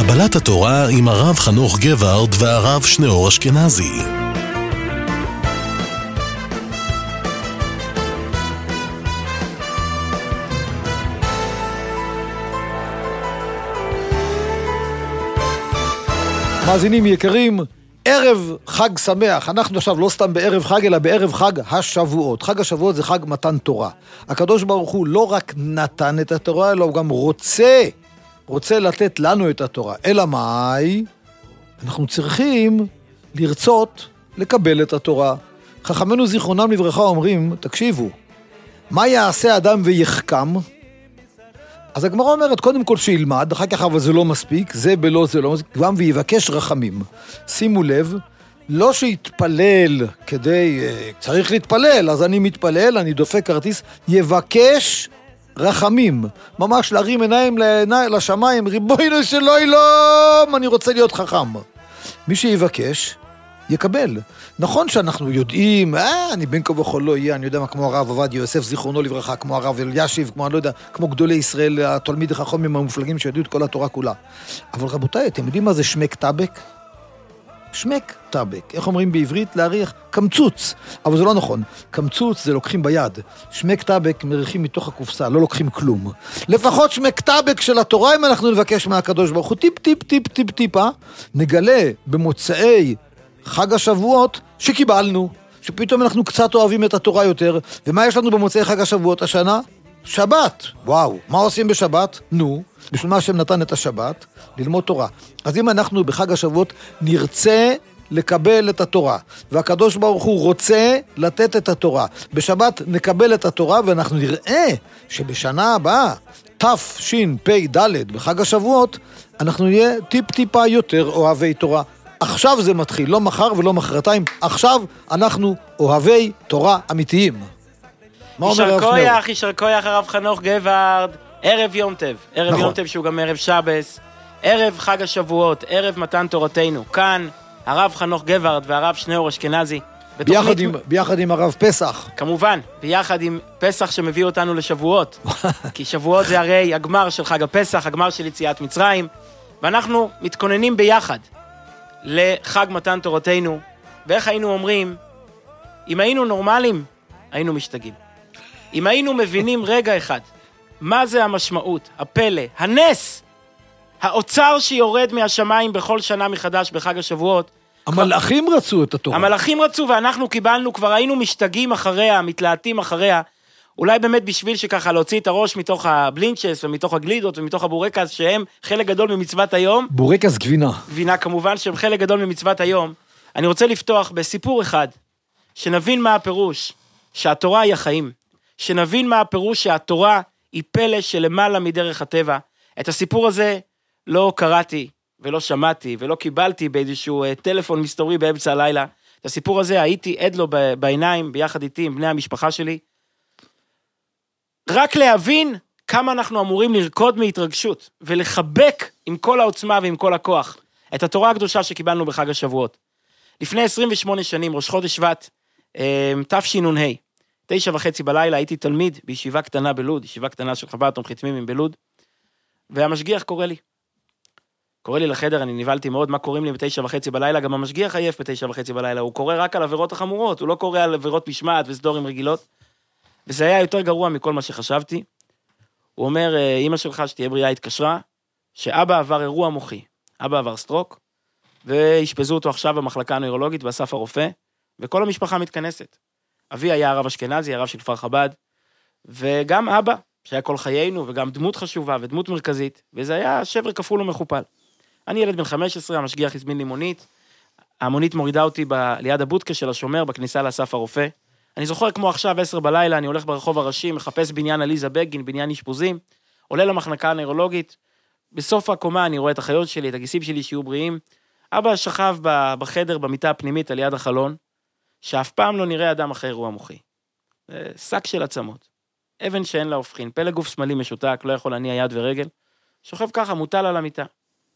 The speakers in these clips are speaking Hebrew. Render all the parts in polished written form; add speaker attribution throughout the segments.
Speaker 1: קבלת התורה עם הרב חנוך גבארד והרב שניאור אשכנזי.
Speaker 2: מאזינים יקרים, ערב חג שמח. אנחנו עכשיו לא סתם בערב חג, אלא בערב חג השבועות. חג השבועות זה חג מתן תורה. הקדוש ברוך הוא לא רק נתן את התורה, אלא הוא גם רוצה לתת לנו את התורה. אלא מאי? אנחנו צריכים לרצות לקבל את התורה. חכמינו זיכרונם לברכה אומרים, תקשיבו, מה יעשה אדם ויחכם? אז הגמרא אומרת, קודם כל שילמד, אחר כך אבל זה לא מספיק, זה בלא זה לא מספיק, גם ויבקש רחמים. שימו לב, לא שיתפלל כדי, צריך להתפלל, אז אני מתפלל, אני דופק כרטיס, יבקש רחמים. ממש להרים עיניים לשמיים, ריבונו של עולם, אני רוצה להיות חכם. מי שיבקש, יקבל. נכון שאנחנו יודעים, אני בין כה וכל לא יהיה, אני יודע מה, כמו הרב עובדיה יוסף זיכרונו לברכה, כמו הרב אלישיב, כמו אני לא יודע, כמו גדולי ישראל, התלמיד החכמים המופלגים שידעו את כל התורה כולה. אבל רבותיי, אתם יודעים מה זה שמק טבק? שמק טבק. איך אומרים בעברית? להריח קמצוץ. אבל זה לא נכון. קמצוץ זה לוקחים ביד. שמק טבק מריחים מתוך הקופסה, לא לוקחים כלום. לפחות שמק טבק של התורה, אם אנחנו נבקש מהקדוש ברוך הוא, טיפה, נגלה במוצאי חג השבועות שקיבלנו, שפתאום אנחנו קצת אוהבים את התורה יותר. ומה יש לנו במוצאי חג השבועות השנה? שבת. וואו, מה עושים בשבת? בשביל מה השם נתן את השבת? ללמוד תורה. אז אם אנחנו בחג השבועות נרצה לקבל את התורה, והקדוש ברוך הוא רוצה לתת את התורה, בשבת נקבל את התורה, ואנחנו נראה שבשנה הבאה, תשפ"ד, בחג השבועות, אנחנו נהיה טיפה יותר אוהבי תורה. עכשיו זה מתחיל, לא מחר ולא מחרתיים, עכשיו אנחנו אוהבי תורה אמיתיים.
Speaker 3: יישר כוח הרב חנוך גבארד, ערב יום טוב, ערב יום טוב שהוא גם ערב שבס, ערב חג השבועות, ערב מתן תורתנו, כאן הרב חנוך גבארד והרב שניאור אשכנזי,
Speaker 2: ביחד עם הרב פסח.
Speaker 3: כמובן, ביחד עם פסח שמביא אותנו לשבועות, כי שבועות זה הרי הגמר של חג הפסח, הגמר של יציאת מצרים, ואנחנו מתכוננים ביחד לחג מתן תורתנו, ואיך היינו אומרים, אם היינו נורמלים, היינו משתגעים. אם היינו מבינים רגע אחד, מה זה המשמעות, הפלא, הנס, האוצר שיורד מהשמיים בכל שנה מחדש בחג השבועות.
Speaker 2: המלאכים רצו את התורה.
Speaker 3: המלאכים רצו ואנחנו קיבלנו, כבר היינו משתגעים אחריה, מתלהטים אחריה, אולי באמת בשביל שככה להוציא את הראש מתוך הבלינצ'ס ומתוך הגלידות ומתוך הבורקס, שהם חלק גדול ממצוות היום.
Speaker 2: בורקס גבינה.
Speaker 3: גבינה כמובן, שהם חלק גדול ממצוות היום. אני רוצה לפתוח בסיפור אחד, שנבין מה הפירוש שהתורה היא החיים, שנבין מה הפירוש שהתורה היא פלא שלמעלה מדרך הטבע. את הסיפור הזה לא קראתי ולא שמעתי ולא קיבלתי באיזשהו טלפון מסתורי באמצע הלילה. את הסיפור הזה הייתי עד לו בעיניים ביחד איתי עם בני המשפחה שלי. רק להבין כמה אנחנו אמורים לרקוד מהתרגשות ולחבק עם כל העוצמה ועם כל הכוח את התורה הקדושה שקיבלנו בחג השבועות. לפני 28 שנים, ראש חודש שבט, תשנ"ה, 9:30 בלילה, הייתי תלמיד בישיבה קטנה בלוד, ישיבה קטנה של חב"ד תומכי תמימים בלוד, והמשגיח קורא לי לחדר, אני נבלתי מאוד מה קוראים לי ב9:30 בלילה, גם המשגיח עייף ב9:30 בלילה, הוא קורא רק על עבירות החמורות, הוא לא קורא על עבירות משמעת וסדורים רגילות, וזה היה יותר גרוע מכל מה שחשבתי. הוא אומר, אמא שלך שתהיה בריאה התקשרה, שאבא עבר אירוע מוחי, אבא עבר סטרוק, והשפזו אותו עכשיו במחלקה הנוירולוגית באסף הרופא, וכל המשפחה מתכנסת. אבי היה הרב אשכנזי, הרב של כפר חב"ד, וגם אבא, שהיה כל חיינו, וגם דמות חשובה ודמות מרכזית, וזה היה שבר כפול ומכופל. אני ילד בן 15, המשגיח הזמין לי מונית, המונית מורידה אותי ליד הבודקה של השומר, בכניסה לאסף הרופא. אני זוכר כמו עכשיו 10 בלילה, אני הולך ברחוב הראשי, מחפש בניין עליזה בגין, בניין אשפוזים, עולה למחלקה הנוירולוגית, בסוף הקומה אני רואה את החיות שלי, את הגיסים שלי שיהיו בריאים. אבא שכב בחדר, במיטה הפנימית, על יד החלון, שאף פעם לא נראה אדם אחרי אירוע מוחי. שק של עצמות, אבן שאין לה הופכין, פלא גוף שמאלי משותק, לא יכול להניע יד ורגל, שוכב ככה, מוטל על המיטה.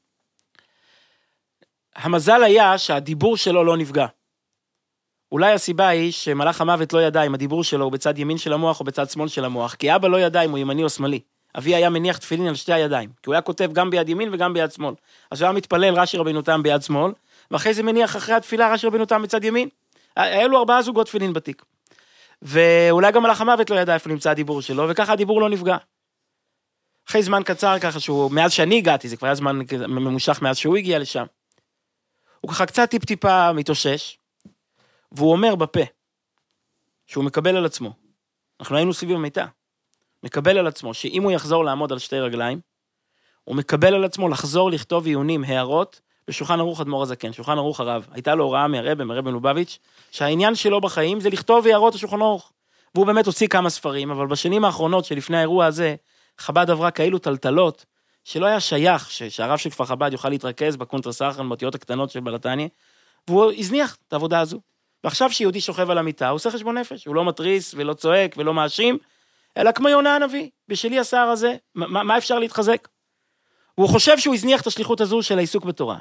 Speaker 3: המזל היה שהדיבור שלו לא נפגע. אולי הסיבה היא שמלאך המוות לא ידע אם הדיבור שלו הוא בצד ימין של המוח או בצד שמאל של המוח, כי אבא לא ידע אם הוא ימני או שמאלי. אבי היה מניח תפילין על שתי הידיים, כי הוא היה כותב גם ביד ימין וגם ביד שמאל. אז הוא היה מתפלל רש"י רבנו תם ביד שמאל, ואחרי זה מניח אחרי התפילה רש"י רבנו תם בצד ימין. היה לו 4 זוגות תפילין בתיק. ואולי גם מלאך המוות לא ידע איפה נמצא הדיבור שלו, וככה הדיבור לא נפגע. אחרי זמן קצר, ככה שהוא, מאז שאני הגעתי, זה כבר היה זמן ממושך מאז שהוא הגיע לשם. הוא ככה קצת טיפה מתאושש, והוא אומר בפה, שהוא מקבל על עצמו, אנחנו היינו סביב המיטה, מקבל על עצמו, שאם הוא יחזור לעמוד על 2 רגליים, הוא מקבל על עצמו לחזור לכתוב עיונים, הערות, בשולחן ערוך אדמו"ר הזקן, שולחן ערוך הרב. הייתה לו הוראה מהרב מלובביץ', שהעניין שלו בחיים זה לכתוב הערות לשולחן ערוך. והוא באמת הוציא כמה ספרים, אבל בשנים האחרונות שלפני האירוע הזה, חב"ד עברה כאלו טלטלות, שלא היה שייך שהרב של כפר חב"ד יוכל להתרכז בקונטרס האחרון, באותיות הקטנות של בלתניה, והוא הזניח את העבודה הזו. ועכשיו שיהודי שוכב על המיטה, הוא עושה חשבון נפש, הוא לא מטריס ולא צועק ולא מאשים, אלא כמו יונה הנביא, בשלי השיער הזה, מה אפשר להתחזק? והוא חושב שהוא הזניח את השליחות הזו של העיסוק בתורה,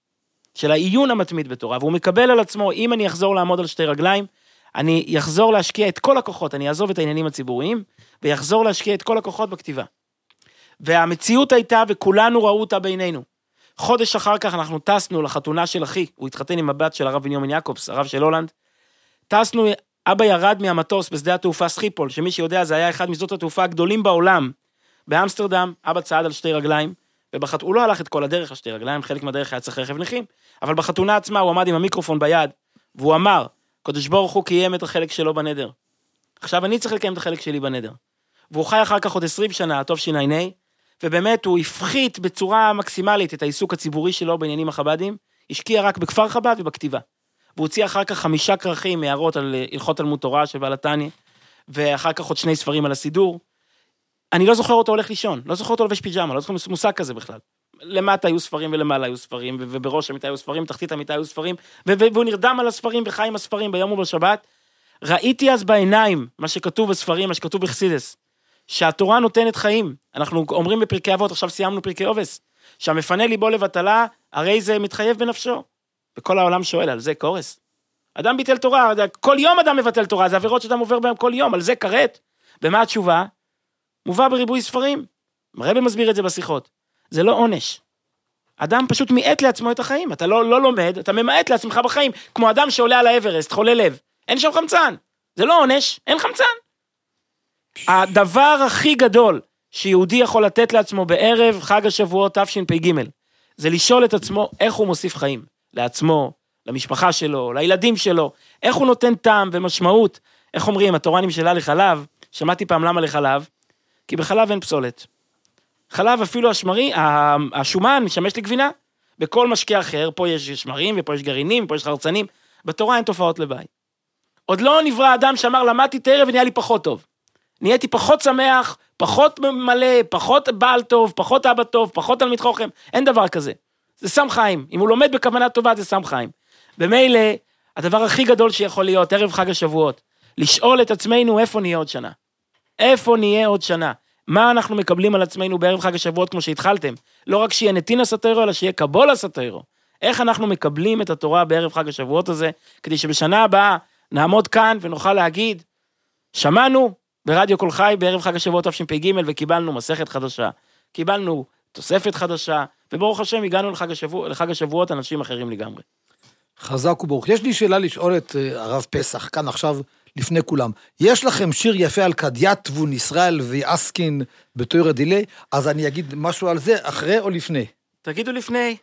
Speaker 3: של העיון המתמיד בתורה, והוא מקבל על עצמו, אם אני אחזור לעמוד על 2 רגליים, אני אחזור להשקיע את כל הכוחות, אני אעזוב את העניינים הציבוריים, ויחזור להשקיע את כל הכוחות בכתיבה. והמציאות הייתה, וכולנו ראו אותה בינינו. חודש אחר כך אנחנו טסנו לחתונה של אחי, הוא התחתן עם הבת של הרב בנימין יעקובס, הרב של הולנד, טסנו, אבא ירד מהמטוס בשדה התעופה סחיפול, שמי שיודע זה היה אחד משדות התעופה הגדולים בעולם, באמסטרדם, אבא צעד על 2 רגליים, הוא לא הלך את כל הדרך על 2 רגליים, חלק מהדרך היה צריך רכב נכים, אבל בחתונה עצמה הוא עמד עם המיקרופון ביד, והוא אמר, קדוש ברוך הוא קיים את החלק שלו בנדר. עכשיו אני צריך לקיים את החלק שלי בנדר. והוא חי אחר כך עוד 20 שנה, טוב שנייני, ובאמת הוא הפחית בצורה מקסימלית את העיסוק הציבורי שלו בעניינים החב"דים, השקיע רק בכפר חב"ד ובכתיבה. והוא הוציא אחר כך 5 כרכים, הערות על הלכות תלמוד תורה של בלתניה, ואחר כך עוד 2 ספרים על הסידור. אני לא זוכר אותו הולך לישון, לא זוכר אותו לבש פיג'מה, לא זוכר מושג כזה בכלל. למטה היו ספרים ולמעלה היו ספרים, ובראש המיטה היו ספרים, תחתית המיטה היו ספרים, והוא נרדם על הספרים וחי עם הספרים ביום ובשבת. ראיתי אז בעיניים מה שכתוב בספרים, מה שכתוב בחסידס, שהתורה נותנת חיים. אנחנו אומרים בפרקי אבות, עכשיו סיימנו פרקי אובס, שהמפנה ליבו לבטלה, הרי זה מתחייב בנפשו. וכל העולם שואל, על זה קורס. אדם ביטל תורה, כל יום אדם מבטל תורה, זה עבירות שאדם עובר בהם כל יום, על זה קראת. ומה התשובה? מובא בריבוי ספרים. הרב מסביר את זה בשיחות. זה לא עונש. אדם פשוט מיעט לעצמו את החיים. אתה לא לומד, אתה ממעט לעצמך בחיים, כמו אדם שעולה על האברסט, חולה לב. אין שם חמצן. זה לא עונש, אין חמצן. הדבר הכי גדול שיהודי יכול לתת לעצמו בערב חג השבועות תשפ"ג, זה לשאול את עצמו איך הוא מוסיף חיים. לעצמו, למשפחה שלו, לילדים שלו. איך הוא נותן טעם ומשמעות. איך אומרים, התורה נמשלה לחלב. שמעתי פעם למה לחלב. כי בחלב אין פסולת. חלב אפילו השומן משמש לגבינה. בכל משקה אחר, פה יש שמרים, ופה יש גרעינים, פה יש חרצנים. בתורה אין תופעות לוואי. עוד לא נברא אדם שאמר, למדתי את הערב ונהיה לי פחות טוב. נהייתי פחות שמח, פחות מלא, פחות בעל טוב, פחות אבא טוב, פחות תלמיד חוכם. אין דבר כזה. זה שם חיים. אם הוא לומד בכוונה טובה, זה שם חיים. במילא, הדבר הכי גדול שיכול להיות, ערב חג השבועות, לשאול את עצמנו איפה נהיה עוד שנה. איפה נהיה עוד שנה? מה אנחנו מקבלים על עצמנו בערב חג השבועות כמו שהתחלתם? לא רק שיהיה נתינה סתירו, אלא שיהיה קבולה סתירו. איך אנחנו מקבלים את התורה בערב חג השבועות הזה, כדי שבשנה הבאה נעמוד כאן ונוכל להגיד, שמענו ברדיו כל חי בערב חג השבועות תשפ"ג וקיבלנו מסכת חדשה, קיבלנו תוספת חדשה, וברוך השם הגענו לחג השבועות אנשים אחרים לגמרי.
Speaker 2: חזק וברוך. יש לי שאלה לשאול את הרב פסח, כאן עכשיו לפני כולם. יש לכם שיר יפה על כדיאטבון ישראל ויאסקין בתורה דילי, אז אני אגיד משהו על זה אחרי או לפני?
Speaker 3: תגידו לפני.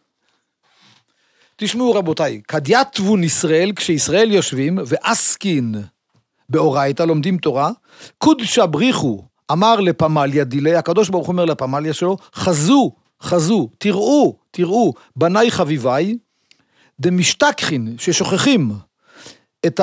Speaker 2: תשמעו רבותיי, כדיאטבון ישראל, כשישראל יושבים, ואסקין באורייתא לומדים תורה, קודשא בריחו אמר לפמליה דילי, הקדוש ברוך הוא אומר לפמליה שלו, חזו, תראו, בניי חביביי, דמשתכחין, ששוכחים את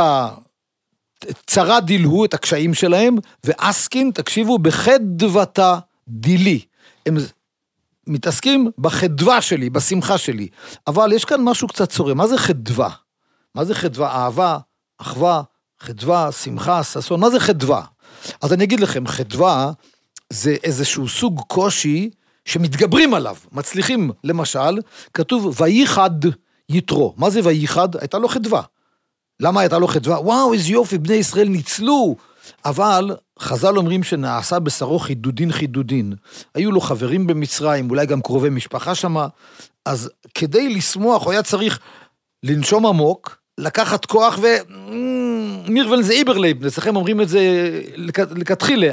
Speaker 2: הצרה דילהו, את הקשיים שלהם, ואסקין, תקשיבו, בחדוותה דילי. הם מתעסקים בחדווה שלי, בשמחה שלי. אבל יש כאן משהו קצת צורם. מה זה חדווה? מה זה חדווה? אהבה, אחווה, חדווה, שמחה, ששון. מה זה חדווה? אז אני אגיד לכם, חדווה זה איזשהו סוג קושי שמתגברים עליו. מצליחים, למשל, כתוב, וייחד יתרו. מה זה וייחד? הייתה לו חדווה. למה הייתה לו חדווה? וואו, איזה יופי, בני ישראל ניצלו אבל חז"ל אומרים שנעשה בשרו חידודין. היו לו חברים במצרים, אולי גם קרובי משפחה שמה, אז כדי לשמוח, הוא היה צריך לנשום עמוק, לקחת כוח מירוול זה איברלייב, אצלכם אומרים את זה לכתחילה.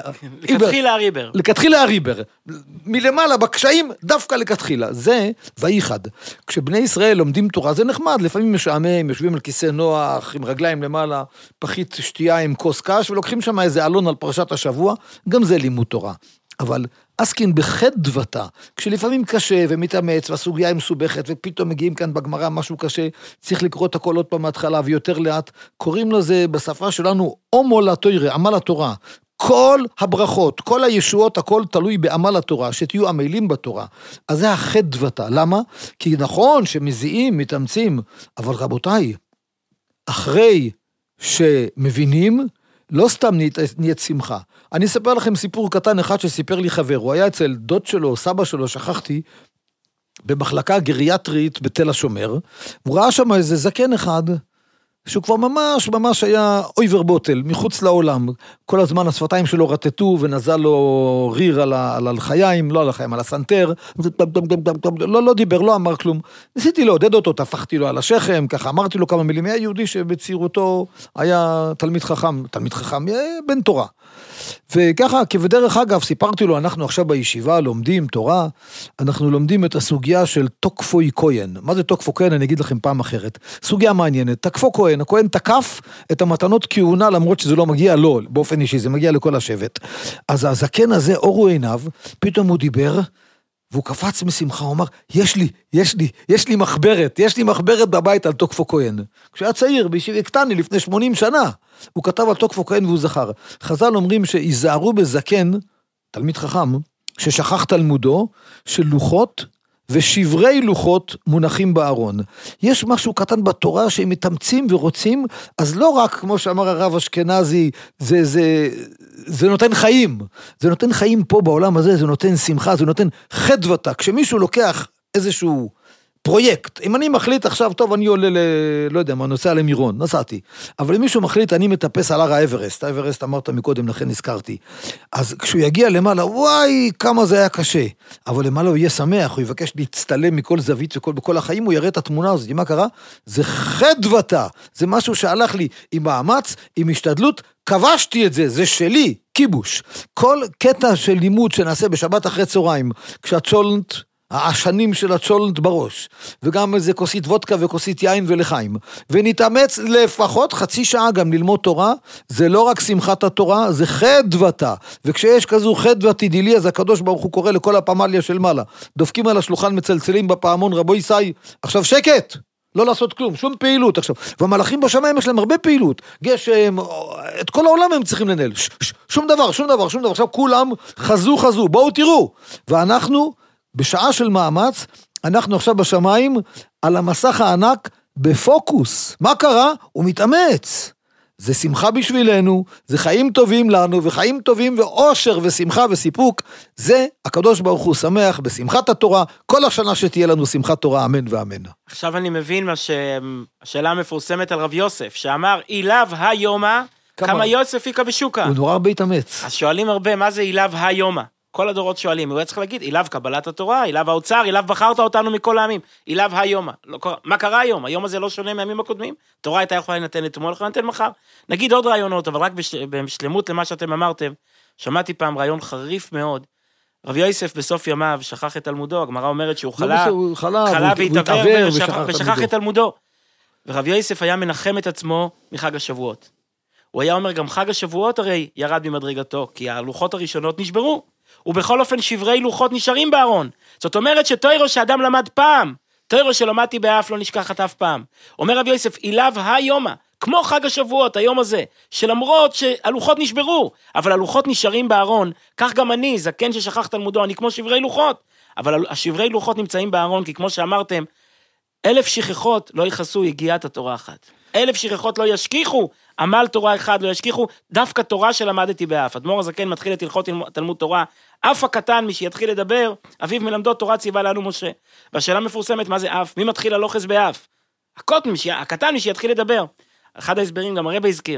Speaker 2: לכתחילה הריבר. מלמעלה, בקשיים, דווקא לכתחילה. זה וייחד. כשבני ישראל לומדים תורה, זה נחמד, לפעמים משעמם, יושבים על כיסא נוח, עם רגליים למעלה, פחית שתייה עם כוס קש, ולוקחים שם איזה אלון על פרשת השבוע, גם זה לימוד תורה. אבל עסקין בחדוותה, כשלפעמים קשה ומתאמץ, והסוגיה היא מסובכת, ופתאום מגיעים כאן בגמרא משהו קשה, צריך לקרוא את הכל עוד פעם מההתחלה, ויותר לאט, קוראים לזה בשפה שלנו, עמל התורה, עמל התורה. כל הברכות, כל הישועות, הכל תלוי בעמל התורה, שתהיו עמלים בתורה. אז זה החדוותה. למה? כי נכון שמזיעים, מתאמצים, אבל רבותיי, אחרי שמבינים, לא סתם נהיית שמחה. אני אספר לכם סיפור קטן אחד שסיפר לי חבר, הוא היה אצל דוד שלו, סבא שלו, שכחתי, במחלקה גריאטרית בתל השומר, הוא ראה שם איזה זקן אחד, שהוא כבר ממש היה אויבר בוטל, מחוץ לעולם, כל הזמן השפתיים שלו רטטו, ונזל לו ריר על החיים, לא על החיים, על הסנטר, לא דיבר, לא אמר כלום, ניסיתי לעודד אותו, תפחתי לו על השכם, ככה אמרתי לו כמה מילים, היה יהודי שבצעירותו היה תלמיד חכם, בן תורה, וככה, כבדרך אגב, סיפרתי לו, אנחנו עכשיו בישיבה לומדים תורה, אנחנו לומדים את הסוגיה של תוקפוי כהן. מה זה תוקפו כהן? אני אגיד לכם פעם אחרת. סוגיה מעניינת, תקפו כהן, הכהן תקף את המתנות כהונה, למרות שזה לא מגיע לו, באופן אישי, זה מגיע לכל השבט. אז הזקן הזה, אורו עיניו, פתאום הוא דיבר, והוא קפץ משמחה, הוא אמר, יש לי מחברת בבית על תוקפו כהן. כשהיה צעיר, בישיבה קטני, לפני 80 שנה, הוא כתב על תוקפו כהן והוא זכר. חז"ל אומרים שיזהרו בזקן, תלמיד חכם, ששכח תלמודו, של לוחות ושברי לוחות מונחים בארון. יש משהו קטן בתורה שהם מתאמצים ורוצים, אז לא רק, כמו שאמר הרב אשכנזי, זה נותן חיים. זה נותן חיים פה בעולם הזה, זה נותן שמחה, זה נותן חדוותה. כשמישהו לוקח איזשהו פרויקט, אם אני מחליט עכשיו, טוב, אני עולה לא יודע מה, נוסע למירון, נסעתי, אבל אם מישהו מחליט, אני מטפס על הר האברסט, האברסט אמרת מקודם, לכן נזכרתי, אז כשהוא יגיע למעלה, וואי, כמה זה היה קשה, אבל למעלה הוא יהיה שמח, הוא יבקש להצטלם מכל זווית, בכל החיים הוא יראה את התמונה הזאת, מה קרה? זה חדוותה, זה משהו שהלך לי עם מאמץ, עם השתדלות, כבשתי את זה, זה שלי, כיבוש. כל קטע של לימוד שנעשה בשבת אחרי צהריים, כשהצ'ולנט, העשנים של הצ'ולנט בראש, וגם איזה כוסית וודקה וכוסית יין ולחיים, ונתאמץ לפחות חצי שעה גם ללמוד תורה, זה לא רק שמחת התורה, זה חדוותה, וכשיש כזו חדוותי דילי, אז הקדוש ברוך הוא קורא לכל הפמליה של מעלה, דופקים על השולחן, מצלצלים בפעמון, רבו ישי, עכשיו שקט, לא לעשות כלום, שום פעילות עכשיו, והמלאכים בשמיים יש להם הרבה פעילות, גשם, את כל העולם הם צריכים לנהל, שום דבר, עכשיו כולם חזו, בואו תראו, ואנחנו בשעה של מאמץ, אנחנו עכשיו בשמיים, על המסך הענק, בפוקוס. מה קרה? הוא מתאמץ. זה שמחה בשבילנו, זה חיים טובים לנו, וחיים טובים ואושר ושמחה וסיפוק. זה הקדוש ברוך הוא שמח בשמחת התורה, כל השנה שתהיה לנו שמחת תורה, אמן ואמן.
Speaker 3: עכשיו אני מבין השאלה המפורסמת על רב יוסף, שאמר, אילב היומה, כמה יוסף יקה בשוקה.
Speaker 2: הוא נורא הרבה התאמץ.
Speaker 3: אז שואלים הרבה, מה זה אילב היומה? כל הדורות שואלים, הוא היה צריך להגיד, אילב קבלת התורה, אילב האוצר, אילב בחרת אותנו מכל העמים, אילב היומה. מה קרה היום? היום הזה לא שונה מהימים הקודמים? תורה הייתה יכולה לנתן אתמול, יכולה לנתן מחר. נגיד עוד רעיונות, אבל רק בשלמות למה שאתם אמרתם, שמעתי פעם רעיון חריף מאוד, רב יוסף בסוף ימיו שכח את תלמודו, הגמרא אומרת שהוא חלה והתעבר ושכח את תלמודו. ורב יוסף היה מנחם את עצמו מחג השבועות. הוא היה אומר, גם חג השבועות הרי ירד ממדרגתו, כי הלוחות הראשונות נשברו. ובכל אופן שברי לוחות נשארים בארון. זאת אומרת שתוירו שאדם למד פעם, תוירו שלמדתי באף לא נשכחת אף פעם. אומר רב יוסף, אילב היומה, כמו חג השבועות, היום הזה, שלמרות שהלוחות נשברו, אבל הלוחות נשארים בארון, כך גם אני, זקן ששכח תלמודו, אני כמו שברי לוחות, אבל השברי לוחות נמצאים בארון, כי כמו שאמרתם, 1000 שכחות לא יכסו יגיעת התורה אחת. 1000 שכחות לא ישכיחו, עמל תורה אחד לא ישכיחו, דווקא תורה שלמדתי באף. אדמו"ר הזקן מתחיל את הלכות תלמוד תורה, אף הקטן, מי שיתחיל לדבר, אביו מלמדו תורה ציווה לנו משה. והשאלה מפורסמת, מה זה אף? מי מתחיל הלוכס באף? הקטן, מי שיתחיל לדבר. אחד ההסברים, גם הרב הזכיר,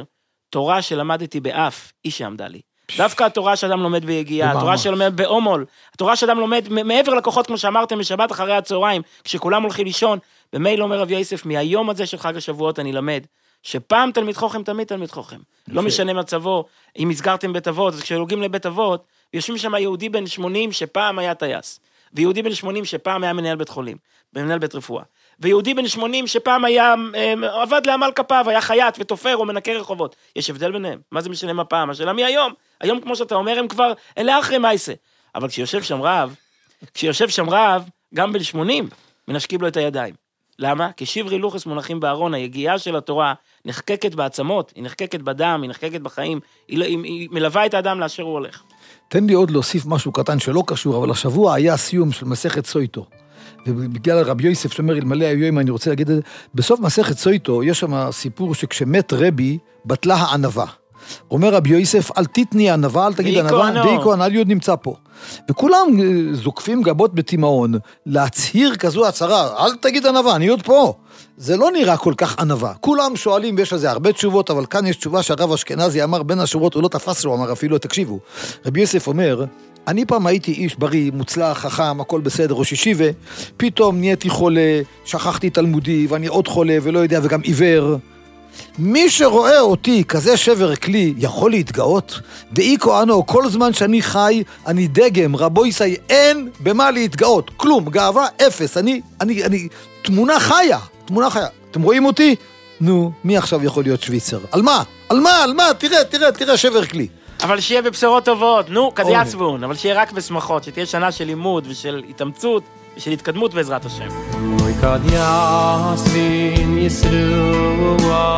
Speaker 3: תורה שלמדתי באף, היא שעמדה לי. דווקא התורה שאדם לומד ביגיעה, התורה שלומד באומול, התורה שאדם לומד מעבר לכוחות, כמו שאמרתם, בשבת אחרי הצהריים, כשכולם הולכים לישון, במייל אומר רב יוסף, מהיום הזה של חג השבועות אני למד, שפעם תלמיד חוכם, תמיד תלמיד חוכם. לא משנה מצבו, אם הסגרתם בית אבות, אז כשהולכים לבית אבות, יושבים שם יהודי בן 80 שפעם היה טייס, ויהודי בן 80 שפעם היה מנהל בית חולים, מנהל בית רפואה, ויהודי בן 80 שפעם היה, עבד לעמל כפיו, היה חייט ותופר או מנקה רחובות. יש הבדל ביניהם. מה זה משנה מה פעם? השאלה מי היום? היום, כמו שאתה אומר, הם כבר אלה אחרי מייסה. אבל כשיושב שם רב, גם בן 80, מנשקים לו את הידיים. למה? כי שברי לוחס מונחים בארון, היגיעה של התורה נחקקת בעצמות, היא נחקקת בדם, היא נחקקת בחיים, היא מלווה את האדם לאשר הוא הולך.
Speaker 2: תן לי עוד להוסיף משהו קטן שלא קשור, אבל השבוע היה סיום של מסכת סויטו. ובגלל רבי יוסף שאומר, אלמלא היום, אני רוצה להגיד את זה, בסוף מסכת סויטו יש שם סיפור שכשמת רבי, בטלה הענבה. אומר רבי יוסף, אל תתני ענבה, אל תגיד ענבה, די כהן, אל יוד נמצא פה. וכולם זוקפים גבות בתימהון, להצהיר כזו הצהרה, אל תגיד ענבה, אני עוד פה. זה לא נראה כל כך ענבה. כולם שואלים, ויש לזה הרבה תשובות, אבל כאן יש תשובה שהרב אשכנזי אמר בין השורות, הוא לא תפס לו, אמר אפילו, תקשיבו. רבי יוסף אומר, אני פעם הייתי איש בריא, מוצלח, חכם, הכל בסדר, ראש ישיבה, פתאום נהייתי חולה, שכחתי תלמודי, ואני עוד חולה, ולא יודע, וגם עיוור. מי שרואה אותי כזה שבר כלי, יכול להתגאות? דאי כהנו, כל זמן שאני חי, אני דגם, רבו יסי, אין במה להתגאות, כלום, גאווה, אפס, אני תמונה חיה, תמונה חיה. אתם רואים אותי? נו, מי עכשיו יכול להיות שוויצר? על מה? על מה? תראה שבר כלי.
Speaker 3: אבל שיהיה בבשורות טובות, נו, קדיאצבון, אבל שיהיה רק בשמחות, שתהיה שנה של לימוד ושל התאמצות ושל התקדמות בעזרת השם.
Speaker 4: אוי קדיאצבון יסרו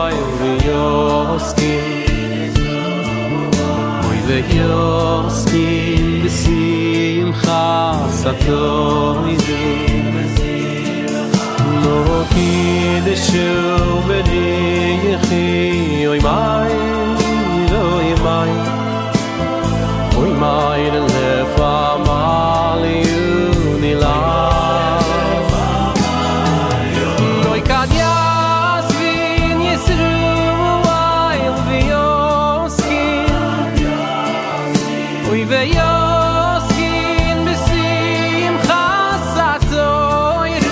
Speaker 4: ויוסקין אוי ויוסקין בשמחה סתוידו לא קידשו בריחי אוי מאי Oy my left family unilad Oy kadias vin yesru wild vioskin Oy vioskin besim khasatoy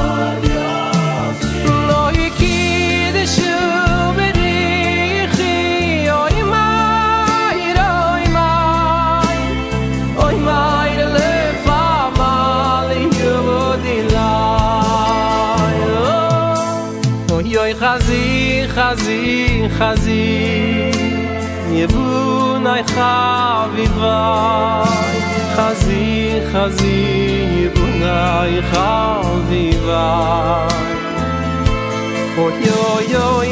Speaker 4: Lo yikideshu חזי יבונאי חביבי חזי יבונאי חביבי אוי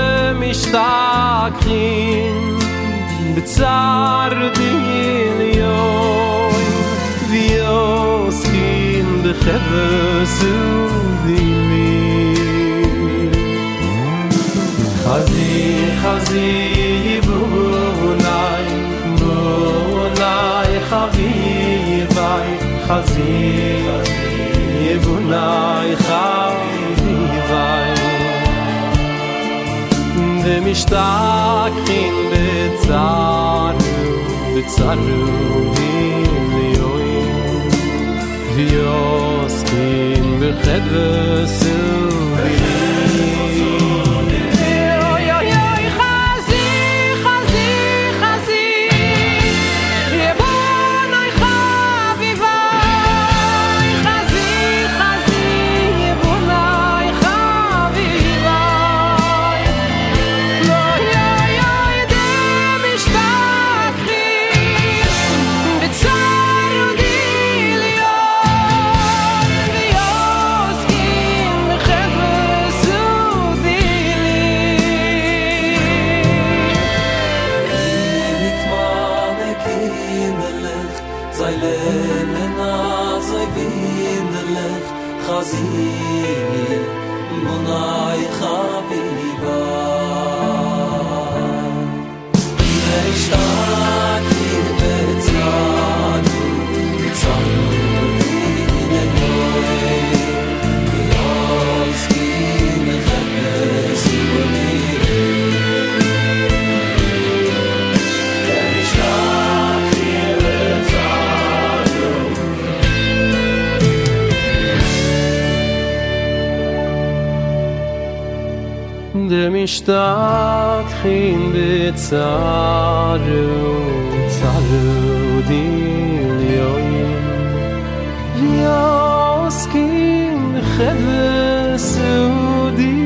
Speaker 4: דמשתכחים בצער דיליון ויוסקים בחבס ודילים חזי בונאי חביבי חזי בונאי חביבי ומשתכחים בצערו מיליון ויוסקים בחדווה משתתחים בצערו צערו דמיון ועוסקים בחדר סעודי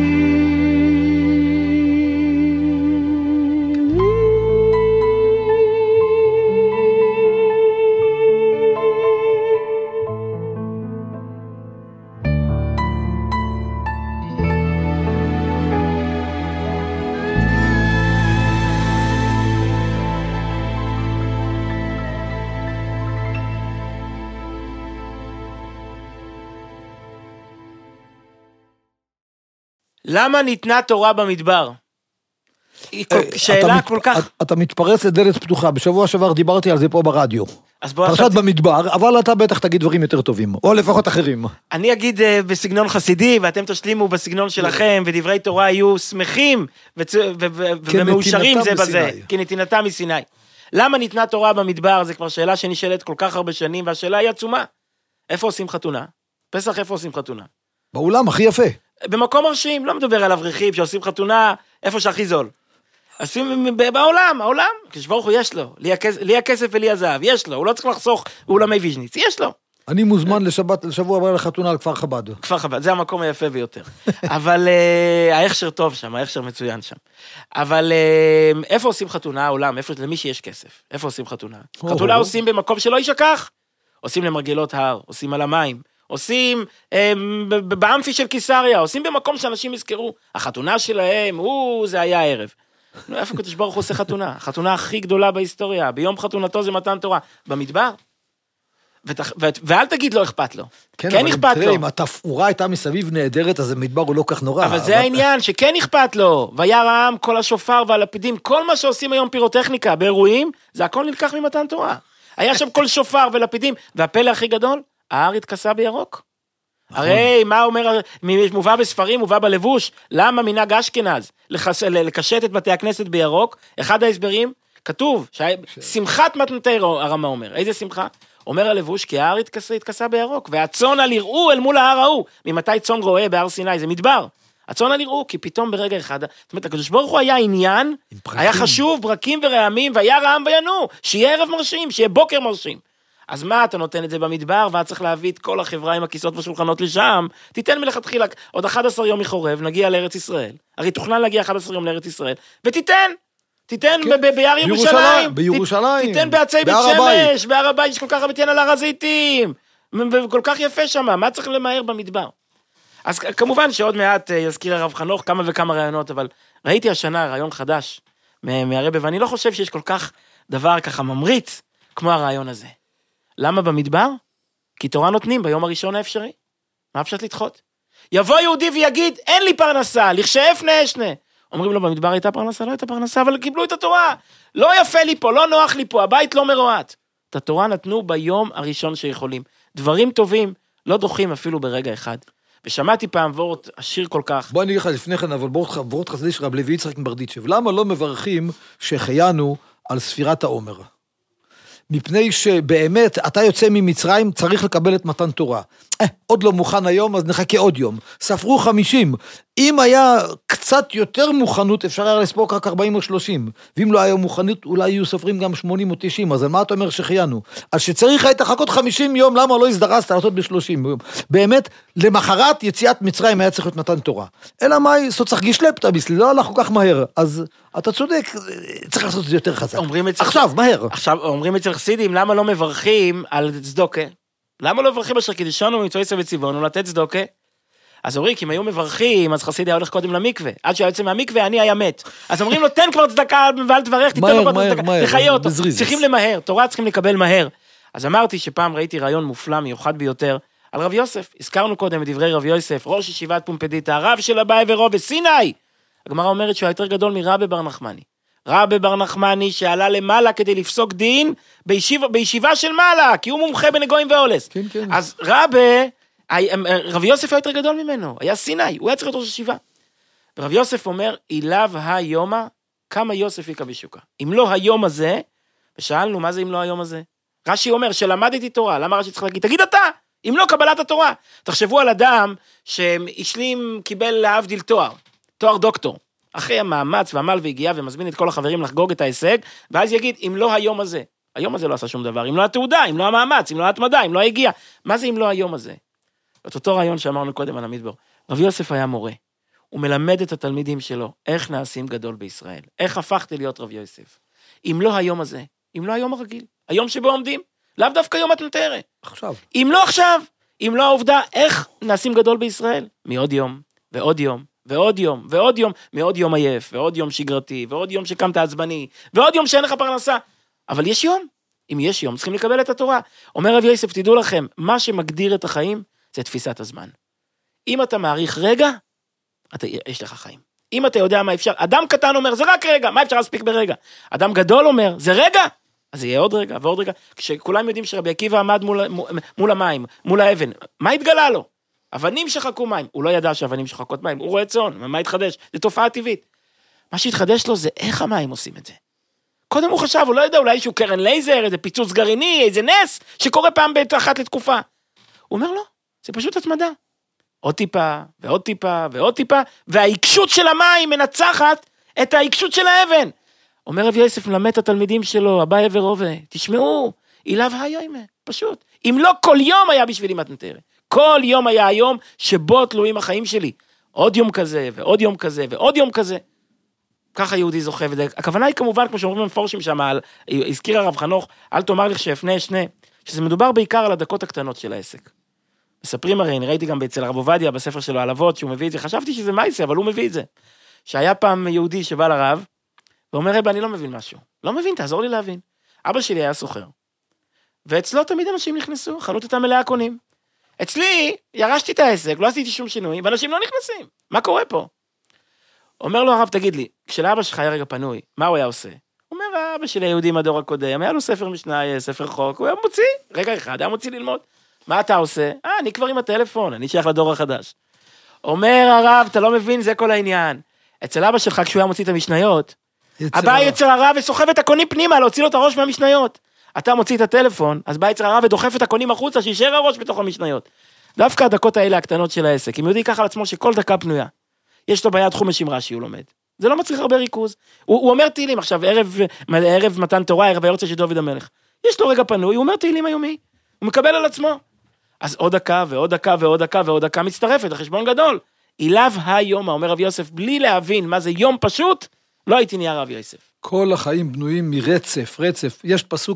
Speaker 3: למה ניתנה תורה במדבר? שאלה כל כך...
Speaker 2: אתה מתפרץ לדלת פתוחה, בשבוע שעבר דיברתי על זה פה ברדיו.
Speaker 3: אז בוא
Speaker 2: פרשת במדבר, אבל אתה בטח תגיד דברים יותר טובים, או לפחות אחרים.
Speaker 3: אני אגיד בסגנון חסידי, ואתם תשלימו בסגנון שלכם, ודברי תורה יהיו שמחים ומאושרים זה בזה, כי נתינתה מסיני. למה ניתנה תורה במדבר? זה כבר שאלה שנשאלת כל כך הרבה שנים, והשאלה היא עצומה. איפה עושים חתונה? פסח, איפה עושים חתונה?
Speaker 2: באולם הכי יפה.
Speaker 3: במקום מרשים, לא מדבר על אברכים שעושים חתונה, איפה שהכי זול. עושים בעולם, העולם, כשברוך הוא יש לו, לי הכסף ולי הזהב, יש לו, הוא לא צריך לחסוך באולמי ויז'ניץ, יש לו.
Speaker 2: אני מוזמן לשבוע הבא לחתונה על כפר חב"ד.
Speaker 3: כפר חב"ד, זה המקום היפה ביותר. אבל ההכשר טוב שם, ההכשר מצוין שם. אבל איפה עושים חתונה, העולם, למי שיש כסף, איפה עושים חתונה? חתונה עושים במקום שלא יישכח, עושים למרגלות הר, עושים על המים, עושים באמפי של קיסריה, עושים במקום שאנשים יזכרו, החתונה שלהם, זה היה הערב. איפה קדוש ברוך הוא עושה חתונה? החתונה הכי גדולה בהיסטוריה, ביום חתונתו זה מתן תורה, במדבר. ואל תגיד לא אכפת לו, כן אכפת לו.
Speaker 2: אם התפאורה הייתה מסביב נהדרת, אז המדבר הוא לא כך נורא.
Speaker 3: אבל זה העניין, שכן אכפת לו, וירא העם כל השופר והלפידים, כל מה שעושים היום פירוטכניקה באירועים, זה הכל נלקח ממתן תורה. היה שם כל שופר ולפידים, והפלא הכי גדול, ההר התכסה בירוק. הרי מה אומר, מובא בספרים, מובא בלבוש, למה מנהג אשכנז לקשט את בתי הכנסת בירוק? אחד ההסברים, כתוב, שמחת מתנתי הרמה אומר, איזה שמחה? אומר הלבוש, כי ההר התכסה בירוק, והצאן על יראו אל מול ההר ההוא, ממתי צאן רואה בהר סיני, זה מדבר. הצאן על יראו, כי פתאום ברגע אחד, זאת אומרת, הקדוש ברוך הוא היה עניין, היה חשוב, ברקים ורעמים, וירא העם וינועו, שיהיה ערב מרשים, שיהיה בוקר מרשים. אז מה אתה נותן את זה במדבר, ואת צריך להביא את כל החברה עם הכיסאות והשולחנות לשם, תיתן מלכתחילה, עוד 11 יום מחורב, נגיע לארץ ישראל, הרי תוכנן להגיע 11 יום לארץ ישראל, ותיתן ביער ירושלים, תיתן בעצי בית שמש, בהר הבית, יש כל כך הרבה תיתן על הר הזיתים, וכל כך יפה שם, מה צריך למהר במדבר? אז כמובן שעוד מעט יזכיר הרב חנוך כמה וכמה רעיונות, אבל ראיתי השנה רעיון חדש מהרבא, ואני לא חושב שיש כל כך דבר ככה ממריץ, כמו הרעיון הזה. למה במדבר? כי תורה נותנים ביום הראשון האפשרי. מה אפשרת לדחות? יבוא יהודי ויגיד, אין לי פרנסה, לכשאפנה אשנה. אומרים לו, במדבר הייתה פרנסה, לא הייתה פרנסה, אבל קיבלו את התורה. לא יפה לי פה, לא נוח לי פה, הבית לא מרועט. את התורה נתנו ביום הראשון שיכולים. דברים טובים לא דוחים אפילו ברגע אחד. ושמעתי פעם וורט עשיר כל כך.
Speaker 2: בוא אני אגיד לך לפני כן, אבל וורט חסידי של רב לוי יצחק מברדיצ'ב. למה לא מברכים שהחיינו על ספירת העומר? מפני שבאמת, אתה יוצא ממצרים, צריך לקבל את מתן תורה. עוד לא מוכן היום, אז נחכה עוד יום. ספרו 50. אם היה קצת יותר מוכנות, אפשר היה לספור רק 40 או 30. ואם לא היה מוכנות, אולי יהיו ספרים גם 80 או 90. אז על מה אתה אומר שחיינו? אז שצריך היית לחכות 50 יום, למה לא הזדרזת לעשות ב-30 יום? באמת, למחרת יציאת מצרים היה צריך להיות מתן תורה. אלא מה, צריך גישלפטה בסלי, לא הלך כל כך מהר. אז אתה צודק, צריך לעשות את זה יותר חזק. עכשיו, מהר.
Speaker 3: עכשיו, אומרים אצל חסידים, למה לא מברכים על צדוקה? למה לא מברכים אשר קידשנו ומצווי וצבענו לתת צדוקה? אז אומרים, כי אם היו מברכים, אז חסיד היה הולך קודם למקווה. עד שהיה יוצא מהמקווה, אני היה מת. אז אומרים לו, תן כבר צדקה, ואל תברך, תיתן לו כבר צדקה, תחיה אותו. צריכים למהר, תורה צריכים לקבל מהר. אז אמרתי שפעם ראיתי רעיון מופלא, מיוחד ביותר, על רב יוסף. הזכרנו קודם את דברי רב יוסף, ראש ישיבת פומפדיטה, הרב של אביי ורוב וסיני. הגמרא אומרת שהוא היה יותר גדול מרבי בר נחמני. רבי בר נחמני שעלה למעלה כדי לפסוק דין בישיבה של מעלה, כי הוא מומחה בנגויים ואולס.
Speaker 2: כן, כן.
Speaker 3: אז רב יוסף היה יותר גדול ממנו, היה סיני, הוא היה צריך להיות ראש ישיבה. ורב יוסף אומר, אילב היומה, כמה יוסף יקה בשוקה. אם לא היום הזה, ושאלנו מה זה אם לא היום הזה? רש"י אומר, שלמדתי תורה, למה רש"י צריך להגיד? תגיד אתה, אם לא קבלת התורה. תחשבו על אדם שהשלים, קיבל להבדיל תואר דוקטור. אחרי המאמץ והמל והגיע ומזמין את כל החברים לחגוג את ההישג, ואז יגיד, אם לא היום הזה, היום הזה לא עשה שום דבר, אם לא התעודה, אם לא המאמץ, אם לא ההתמדה, אם לא הגיע, מה זה אם לא היום הזה? את אותו רעיון שאמרנו קודם על המדבר, רבי יוסף היה מורה, הוא מלמד את התלמידים שלו, איך נעשים גדול בישראל, איך הפכתי להיות רבי יוסף, אם לא היום הזה, אם לא היום הרגיל, היום שבו עומדים, לאו דווקא יום התנתרה,
Speaker 2: עכשיו.
Speaker 3: אם לא עכשיו, אם לא העובדה, איך נעשים גדול בישראל, מעוד יום, ועוד יום, ועוד יום, ועוד יום, מעוד יום עייף, ועוד יום שגרתי, ועוד יום שקמת עצבני, ועוד יום שאין לך פרנסה, אבל יש יום, אם יש יום, צריכים לקבל את התורה. אומר רבי יוסף, תדעו לכם, מה שמגדיר את החיים, זה תפיסת הזמן. אם אתה מעריך רגע, יש לך חיים. אם אתה יודע מה אפשר, אדם קטן אומר, זה רק רגע, מה אפשר להספיק ברגע? אדם גדול אומר, זה רגע, אז זה יהיה עוד רגע ועוד רגע. כשכולם יודעים שרבי עקיבא עמד מול המים, מול האבן, מה התגלה לו? אבנים שחקו מים, הוא לא ידע שאבנים שחקות מים, הוא רואה צאן, מה התחדש? זה תופעה טבעית. מה שהתחדש לו זה איך המים עושים את זה. קודם הוא חשב, הוא לא יודע, אולי שהוא קרן לייזר, איזה פיצוץ גרעיני, איזה נס, שקורה פעם אחת לתקופה. הוא אומר לו, זה פשוט התמדה. עוד טיפה, ועוד טיפה, ועוד טיפה, והעיקשות של המים מנצחת את העיקשות של האבן. אומר רבי יוסף, מלמד את התלמידים שלו, אביי ורובה, תשמעו, אליו היומה, פשוט. אם לא כל יום היה בשבילי מתנתרה. כל יום היה היום שבו תלויים החיים שלי. עוד יום כזה, ועוד יום כזה, ועוד יום כזה. ככה יהודי זוכה, הכוונה היא כמובן, כמו שאומרים המפורשים שם, הזכיר הרב חנוך, אל תאמר לך שאפנה אשנה, שזה מדובר בעיקר על הדקות הקטנות של העסק. מספרים הרי, אני ראיתי גם אצל הרב עובדיה, בספר שלו על אבות, שהוא מביא את זה, חשבתי שזה מייסה, אבל הוא מביא את זה. שהיה פעם יהודי שבא לרב, ואומר, רב, אני לא מבין משהו. לא מבין, תעזור לי להבין. אבא שלי היה סוחר. ואצלו תמיד אנשים נכנסו, חנות אותם מלאה קונים. אצלי, ירשתי את העסק, לא עשיתי שום שינוי, ואנשים לא נכנסים. מה קורה פה? אומר לו הרב, תגיד לי, כשלאבא שלך היה רגע פנוי, מה הוא היה עושה? הוא אומר, אבא שלי היהודי מהדור הקודם, היה לו ספר משנה, ספר חוק, הוא היה מוציא, רגע אחד, היה מוציא ללמוד. מה אתה עושה? אני כבר עם הטלפון, אני שייך לדור החדש. אומר הרב, אתה לא מבין, זה כל העניין. אצל אבא שלך, כשהוא היה מוציא את המשניות, הבא יצר הרב וסוחב את הקונים פנימה, להוציא לו את הראש מהמשניות. אתה מוציא את הטלפון, אז בא יצר הרב ודוחף את הקונים החוצה, שישאר הראש בתוך המשניות. דווקא הדקות האלה הקטנות של העסק, אם יהודי ככה על עצמו שכל דקה פנויה, יש לו ביד חומש שמרה שהוא לומד. זה לא מצריך הרבה ריכוז. הוא אומר תהילים, עכשיו ערב מתן תורה, ערב היורצה של דוד המלך. יש לו רגע פנוי, הוא אומר תהילים היומי. הוא מקבל על עצמו. אז עוד דקה ועוד דקה ועוד דקה ועוד דקה מצטרפת, לחשבון גדול. אליו היום, אומר רב יוסף, בלי להבין מה זה יום פשוט, לא הייתי נהיה רב יוסף.
Speaker 2: כל החיים בנויים מרצף, רצף. יש פסוק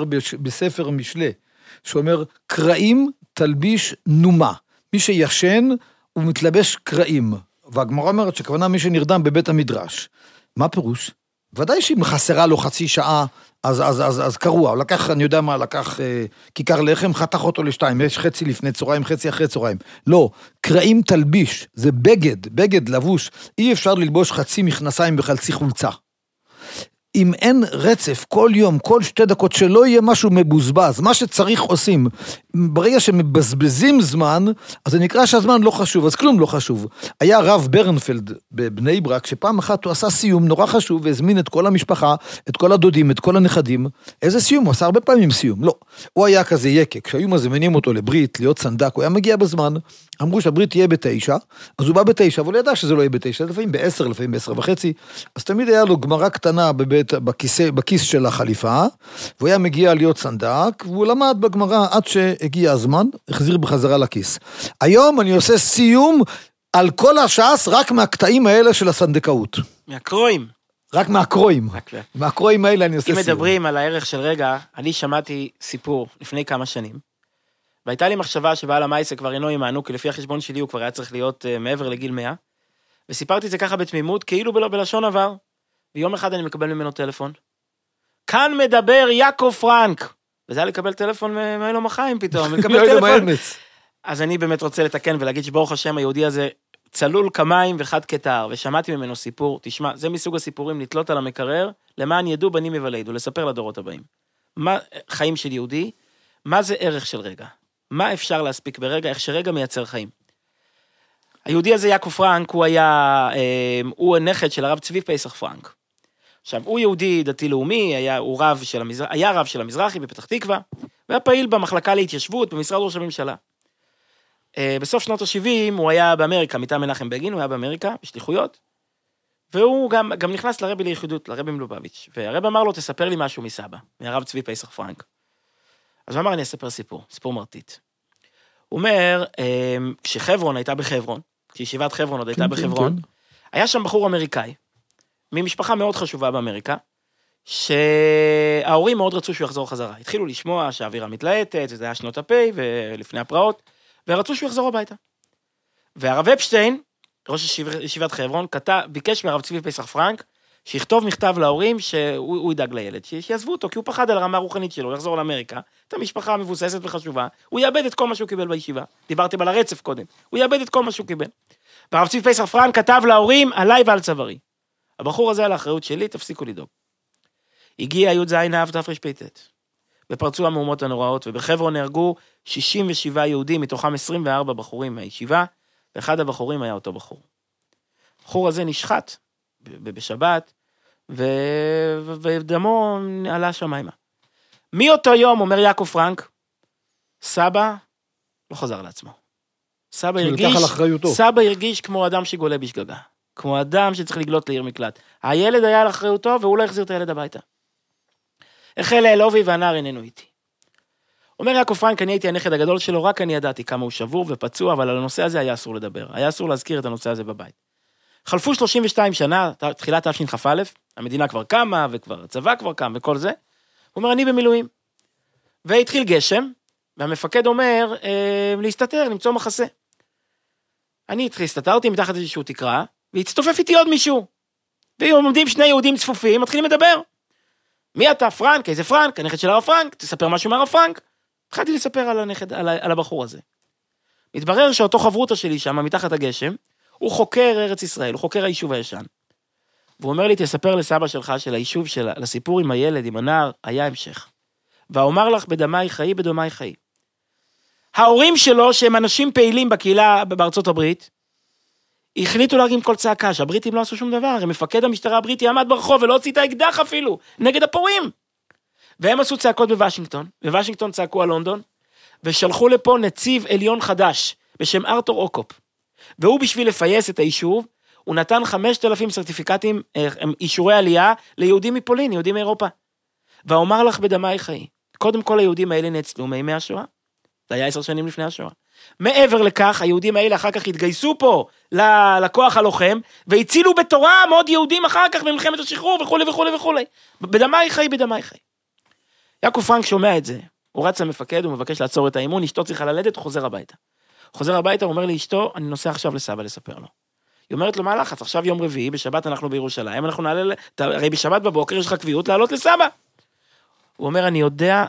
Speaker 2: בספר משלי, שאומר, קרעים תלביש נומה. מי שישן, הוא מתלבש קרעים. והגמרא אומרת שכוונה מי שנרדם בבית המדרש. מה פירוש? ודאי שאם חסרה לו חצי שעה, אז קרוע. הוא לקח, אני יודע מה, לקח כיכר לחם, חתך אותו לשתיים. יש חצי לפני צהריים, חצי אחרי צהריים. לא, קרעים תלביש, זה בגד לבוש. אי אפשר ללבוש חצי מכנסיים וחצי חולצה. אם אין רצף כל יום, כל 2 דקות, שלא יהיה משהו מבוזבז, מה שצריך עושים, ברגע שמבזבזים זמן, אז זה נקרא שהזמן לא חשוב, אז כלום לא חשוב. היה רב ברנפלד בבני ברק, שפעם אחת הוא עשה סיום נורא חשוב, והזמין את כל המשפחה, את כל הדודים, את כל הנכדים. איזה סיום? הוא עשה הרבה פעמים סיום. לא. הוא היה כזה יקק, כשהיו מזמינים אותו לברית, להיות סנדק, הוא היה מגיע בזמן, אמרו שהברית תהיה ב9, אז הוא בא ב9, אבל הוא ידע שזה לא יהיה ב9, לפעמים ב10, לפעמים ב10:30, אז תמיד היה לו גמרא קטנה בכיס של החליפה, והוא היה מגיע להיות סנדק, והוא למד בגמרא עד שהגיע הזמן, החזיר בחזרה לכיס. היום אני עושה סיום על כל השעס, רק מהקטעים האלה של הסנדקאות.
Speaker 3: מהקרואים.
Speaker 2: רק מהקרואים. מהקרואים האלה אני עושה סיום.
Speaker 3: אם מדברים על הערך של רגע, אני שמעתי סיפור לפני כמה שנים, והייתה לי מחשבה שבעל המייסה כבר אינו עמנו, כי לפי החשבון שלי הוא כבר היה צריך להיות מעבר לגיל 100, וסיפרתי את זה ככה בתמימות, כאילו בלשון עבר, ויום אחד אני מקבל ממנו טלפון. כאן מדבר יעקב פרנק, וזה היה לקבל טלפון מאלו מחיים פתאום, לקבל טלפון. אז אני באמת רוצה לתקן ולהגיד שברוך השם היהודי הזה צלול כמים וחד כתר, ושמעתי ממנו סיפור, תשמע, זה מסוג הסיפורים לתלות על המקרר, למען ידעו בנים מבלידו, לספר לדורות הבאים. מה חיים של יהודי? מה זה ערך של רגע? מה אפשר להספיק ברגע? איך שרגע מייצר חיים? היהודי הזה, יעקב פרנק, הוא הנכד של הרב צבי פסח פרנק. עכשיו, הוא יהודי דתי-לאומי, היה רב של המזרחי בפתח תקווה, והיה פעיל במחלקה להתיישבות במשרד ראש הממשלה. בסוף שנות ה-70 הוא היה באמריקה, מטעם מנחם בגין, הוא היה באמריקה, בשליחויות, והוא גם נכנס לרבי ליחידות, לרבי מלובביץ', והרב אמר לו, תספר לי משהו מסבא, מהרב צבי פסח פרנק. אז הוא אמר, אני אספר סיפור מרטיט. הוא אומר, כשחברון הייתה בחברון, כשישיבת חברון עוד הייתה בחברון, היה שם בחור אמריקאי, ממשפחה מאוד חשובה באמריקה, שההורים מאוד רצו שהוא יחזור חזרה. התחילו לשמוע שהאווירה מתלהטת, וזה היה שנות הפי, ולפני הפרעות, ורצו שהוא יחזור הביתה. והרב אפשטיין, ראש ישיבת חברון, ביקש מהרב צבי פסח פרנק, שיכתוב מכתב להורים שהוא ידאג לילד, שיעזבו אותו, כי הוא פחד על הרמה הרוחנית שלו, יחזור לאמריקה, את המשפחה המבוססת וחשובה, הוא יאבד את כל מה שהוא קיבל בישיבה. דיברתם על הרצף קודם, הוא יאבד את כל מה שהוא קיבל. והרב צבי פסח פרנק כתב להורים עליי ועל צווארי. הבחור הזה על האחריות שלי, תפסיקו לדאוג. הגיע י' זין אב תרפ"ט, ופרצו המהומות הנוראות, ובחברון נהרגו 67 יהודים, מתוכם 24 בחורים מהישיבה, ואחד הבחורים היה אותו בחור. הבחור הזה נשחט בשבת, ודמו עלה שמיימה. מאותו יום, אומר יעקב פרנק, סבא לא חזר לעצמו. סבא הרגיש כמו אדם שגולה בשגגה, כמו אדם שצריך לגלות לעיר מקלט. הילד היה על אחריותו, והוא לא החזיר את הילד הביתה. החל לאלובי והנער איננו איתי. אומר יעקב פרנק, אני הייתי הנכד הגדול שלו, רק אני ידעתי כמה הוא שבור ופצוע, אבל על הנושא הזה היה אסור לדבר, היה אסור להזכיר את הנושא הזה בבית. חלפו 32 שנה, תחילת תשכ"א, המדינה כבר קמה, וכבר הצבא כבר קם, וכל זה. הוא אומר, אני במילואים. והתחיל גשם, והמפקד אומר, להסתתר, למצוא מחסה. אני הסתתרתי מתחת איזשהו תקרה, והצטופף איתי עוד מישהו. ועומדים שני יהודים צפופים, מתחילים לדבר. מי אתה? פרנק? איזה פרנק? הנכד של הרב פרנק? תספר משהו מהרב פרנק? התחלתי לספר על הנכד, על הבחור הזה. מתברר שאותו חברותא שלי שם, מתחת הגשם, הוא חוקר ארץ ישראל, הוא חוקר היישוב הישן. והוא אומר לי, תספר לסבא שלך של היישוב שלה, לסיפור עם הילד, עם הנער, היה המשך. ואומר לך, בדמי חיי, בדמי חיי. ההורים שלו, שהם אנשים פעילים בקהילה בארצות הברית, החליטו להרים כל צעקה, שהבריטים לא עשו שום דבר, הרי מפקד המשטרה הבריטי עמד ברחוב, ולא הוציא את האקדח אפילו, נגד הפורעים. והם עשו צעקות בוושינגטון צעקו על לונדון, ושלחו לפה נציב עליון חדש, בשם ארתור אוקופ. והוא בשביל לפייס את היישוב, הוא נתן 5,000 סרטיפיקטים, אישורי עלייה, ליהודים מפולין, יהודים מאירופה. ואומר לך בדמי חיי, קודם כל היהודים האלה נצלו מימי השואה, זה היה 10 שנים לפני השואה. מעבר לכך, היהודים האלה אחר כך התגייסו פה לכוח הלוחם, והצילו בתורה מאוד יהודים אחר כך במלחמת השחרור וכו' וכו' וכו'. בדמי חיי, בדמי חיי. יעקב פרנק שומע את זה, הוא רץ למפקד, הוא מבקש לעצור את האימון, אשתו צריכה ללדת, הוא חוזר הביתה. חוזר הביתה, הוא אומר לאשתו, אני נוסע עכשיו לסבא לספר לו. היא אומרת לו, מה לחץ? עכשיו יום רביעי, בשבת אנחנו בירושלים, אנחנו נעלה, הרי בשבת בבוקר יש לך קביעות לעלות לסבא. הוא אומר, אני יודע,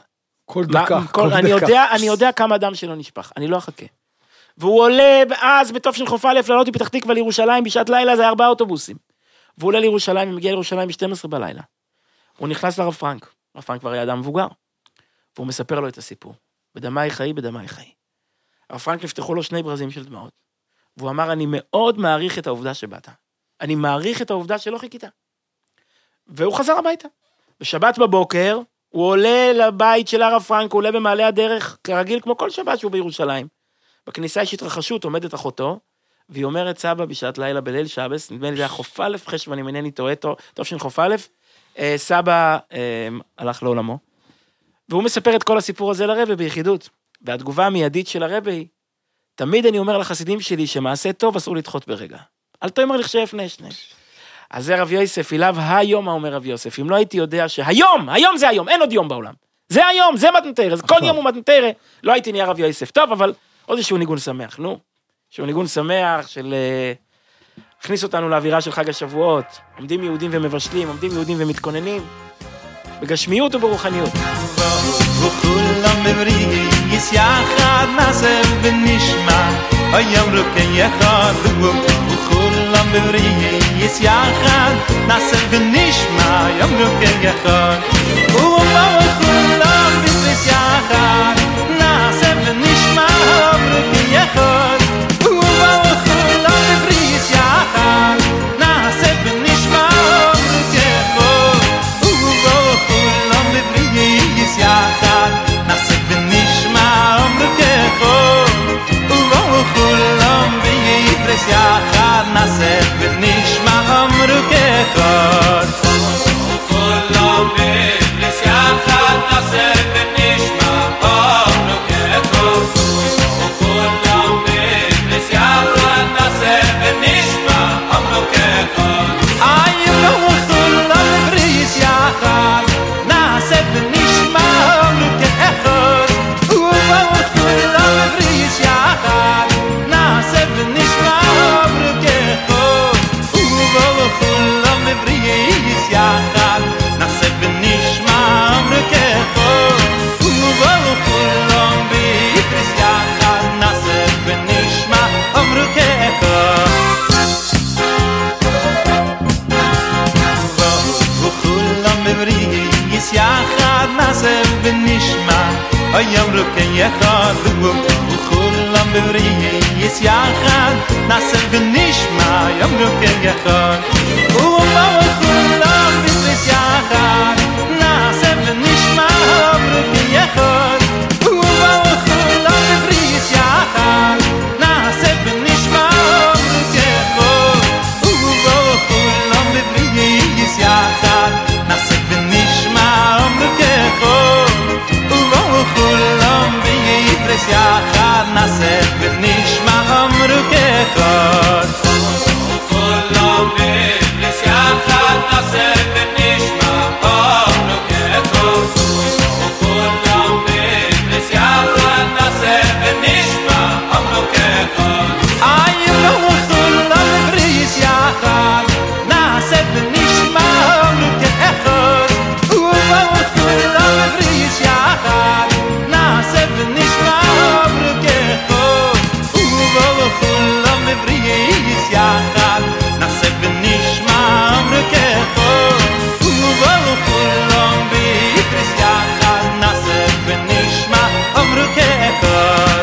Speaker 3: אני יודע כמה אדם שלא נשפך, אני לא אחכה. והוא עולה אז בתשכ"א לעלות מפתח תקווה לירושלים, בשעת לילה זה 4 אוטובוסים. והוא עולה לירושלים, ומגיע לירושלים ב-12 בלילה. הוא נכנס לרב פרנק, הרב פרנק כבר היה אדם מבוגר, והוא מספר לו את הסיפור. בדמי חיי, בדמי חיי. הרב פרנק נפתחו לו 2 ברזים של דמעות, והוא אמר, אני מאוד מעריך את העובדה שבאת. אני מעריך את העובדה שלא חיכית. והוא חזר הביתה. בשבת בבוקר, הוא עולה לבית של הרב פרנק, הוא עולה במעלה הדרך, כרגיל, כמו כל שבת שהוא בירושלים. בכניסה יש התרחשות, עומדת אחותו, והיא אומרת, סבא, בשעת לילה בליל שבס, נדמה לי זה היה חוף א' חשב, אני מנני טועה, טוב חוף א', סבא הלך לעולמו. והוא מספר את כל הסיפור הזה לרבי ביחידות. והתגובה המיידית של הרבי היא, תמיד אני אומר לחסידים שלי, שמעשה טוב אסור לדחות ברגע. אל תאמר לכשאף נשנש. אז זה רב יוסף, אליו היום, מה אומר רב יוסף, אם לא הייתי יודע שהיום, היום זה היום, אין עוד יום בעולם. זה היום, זה מתנתרא, אז כל יום הוא מתנתרא, לא הייתי נהיה רב יוסף. טוב, אבל עוד איזשהו ניגון שמח, איזשהו ניגון שמח של... הכניס אותנו לאווירה של חג השבועות, עומדים יהודים ומבשלים, עומדים יהודים ומתכוננים, בגשמיות וברוחניות.
Speaker 5: וכולם בבריס יחד נעשה ונשמע היום רוקן יחד וכולם בבריס יחד נעשה ונשמע היום רוקן יחד וכולם בבריס יחד נעשה ונשמע היום רוקן יחד וכולם בבריס יחד נעשה ונשמע היום רוקן יחד וכולם בבריס יחד נעשה ונשמע אמרקךו ובכולם ביברס יחד נעשה ונשמע אמרקךו ויאמרו כן יחדו וכולם בבריאס יחד נעשה ונשמע יאמרו כן יחד ובאו כולם בבריאס יחד נעשה ונשמע יאמרו כן יחד ובאו כולם בבריאס יחד נעשה ונשמע יאמרו כן יחד ובאו כולם בבריאס יחד נעשה ונשמע יאמרו כן יחד ובאו כולם בבריאס יחד נעשה ונשמע יאמרו כן יחד וכולם בבריאס יחד נעשה ונשמע יאמרו כן יחד וכולם בבריאס יחד נעשה ונשמע יאמרו כן יחד וכולם בבריאס יחד נעשה ונשמע יאמרו כן יחד וכולם בבריאס יחד נעשה ונשמע יאמרו כן יחד וכולם בבריאס יחד נעשה ונשמע יאמרו כן יחד וכולם בבריאס יחד נעשה ונשמע יאמרו כן יחד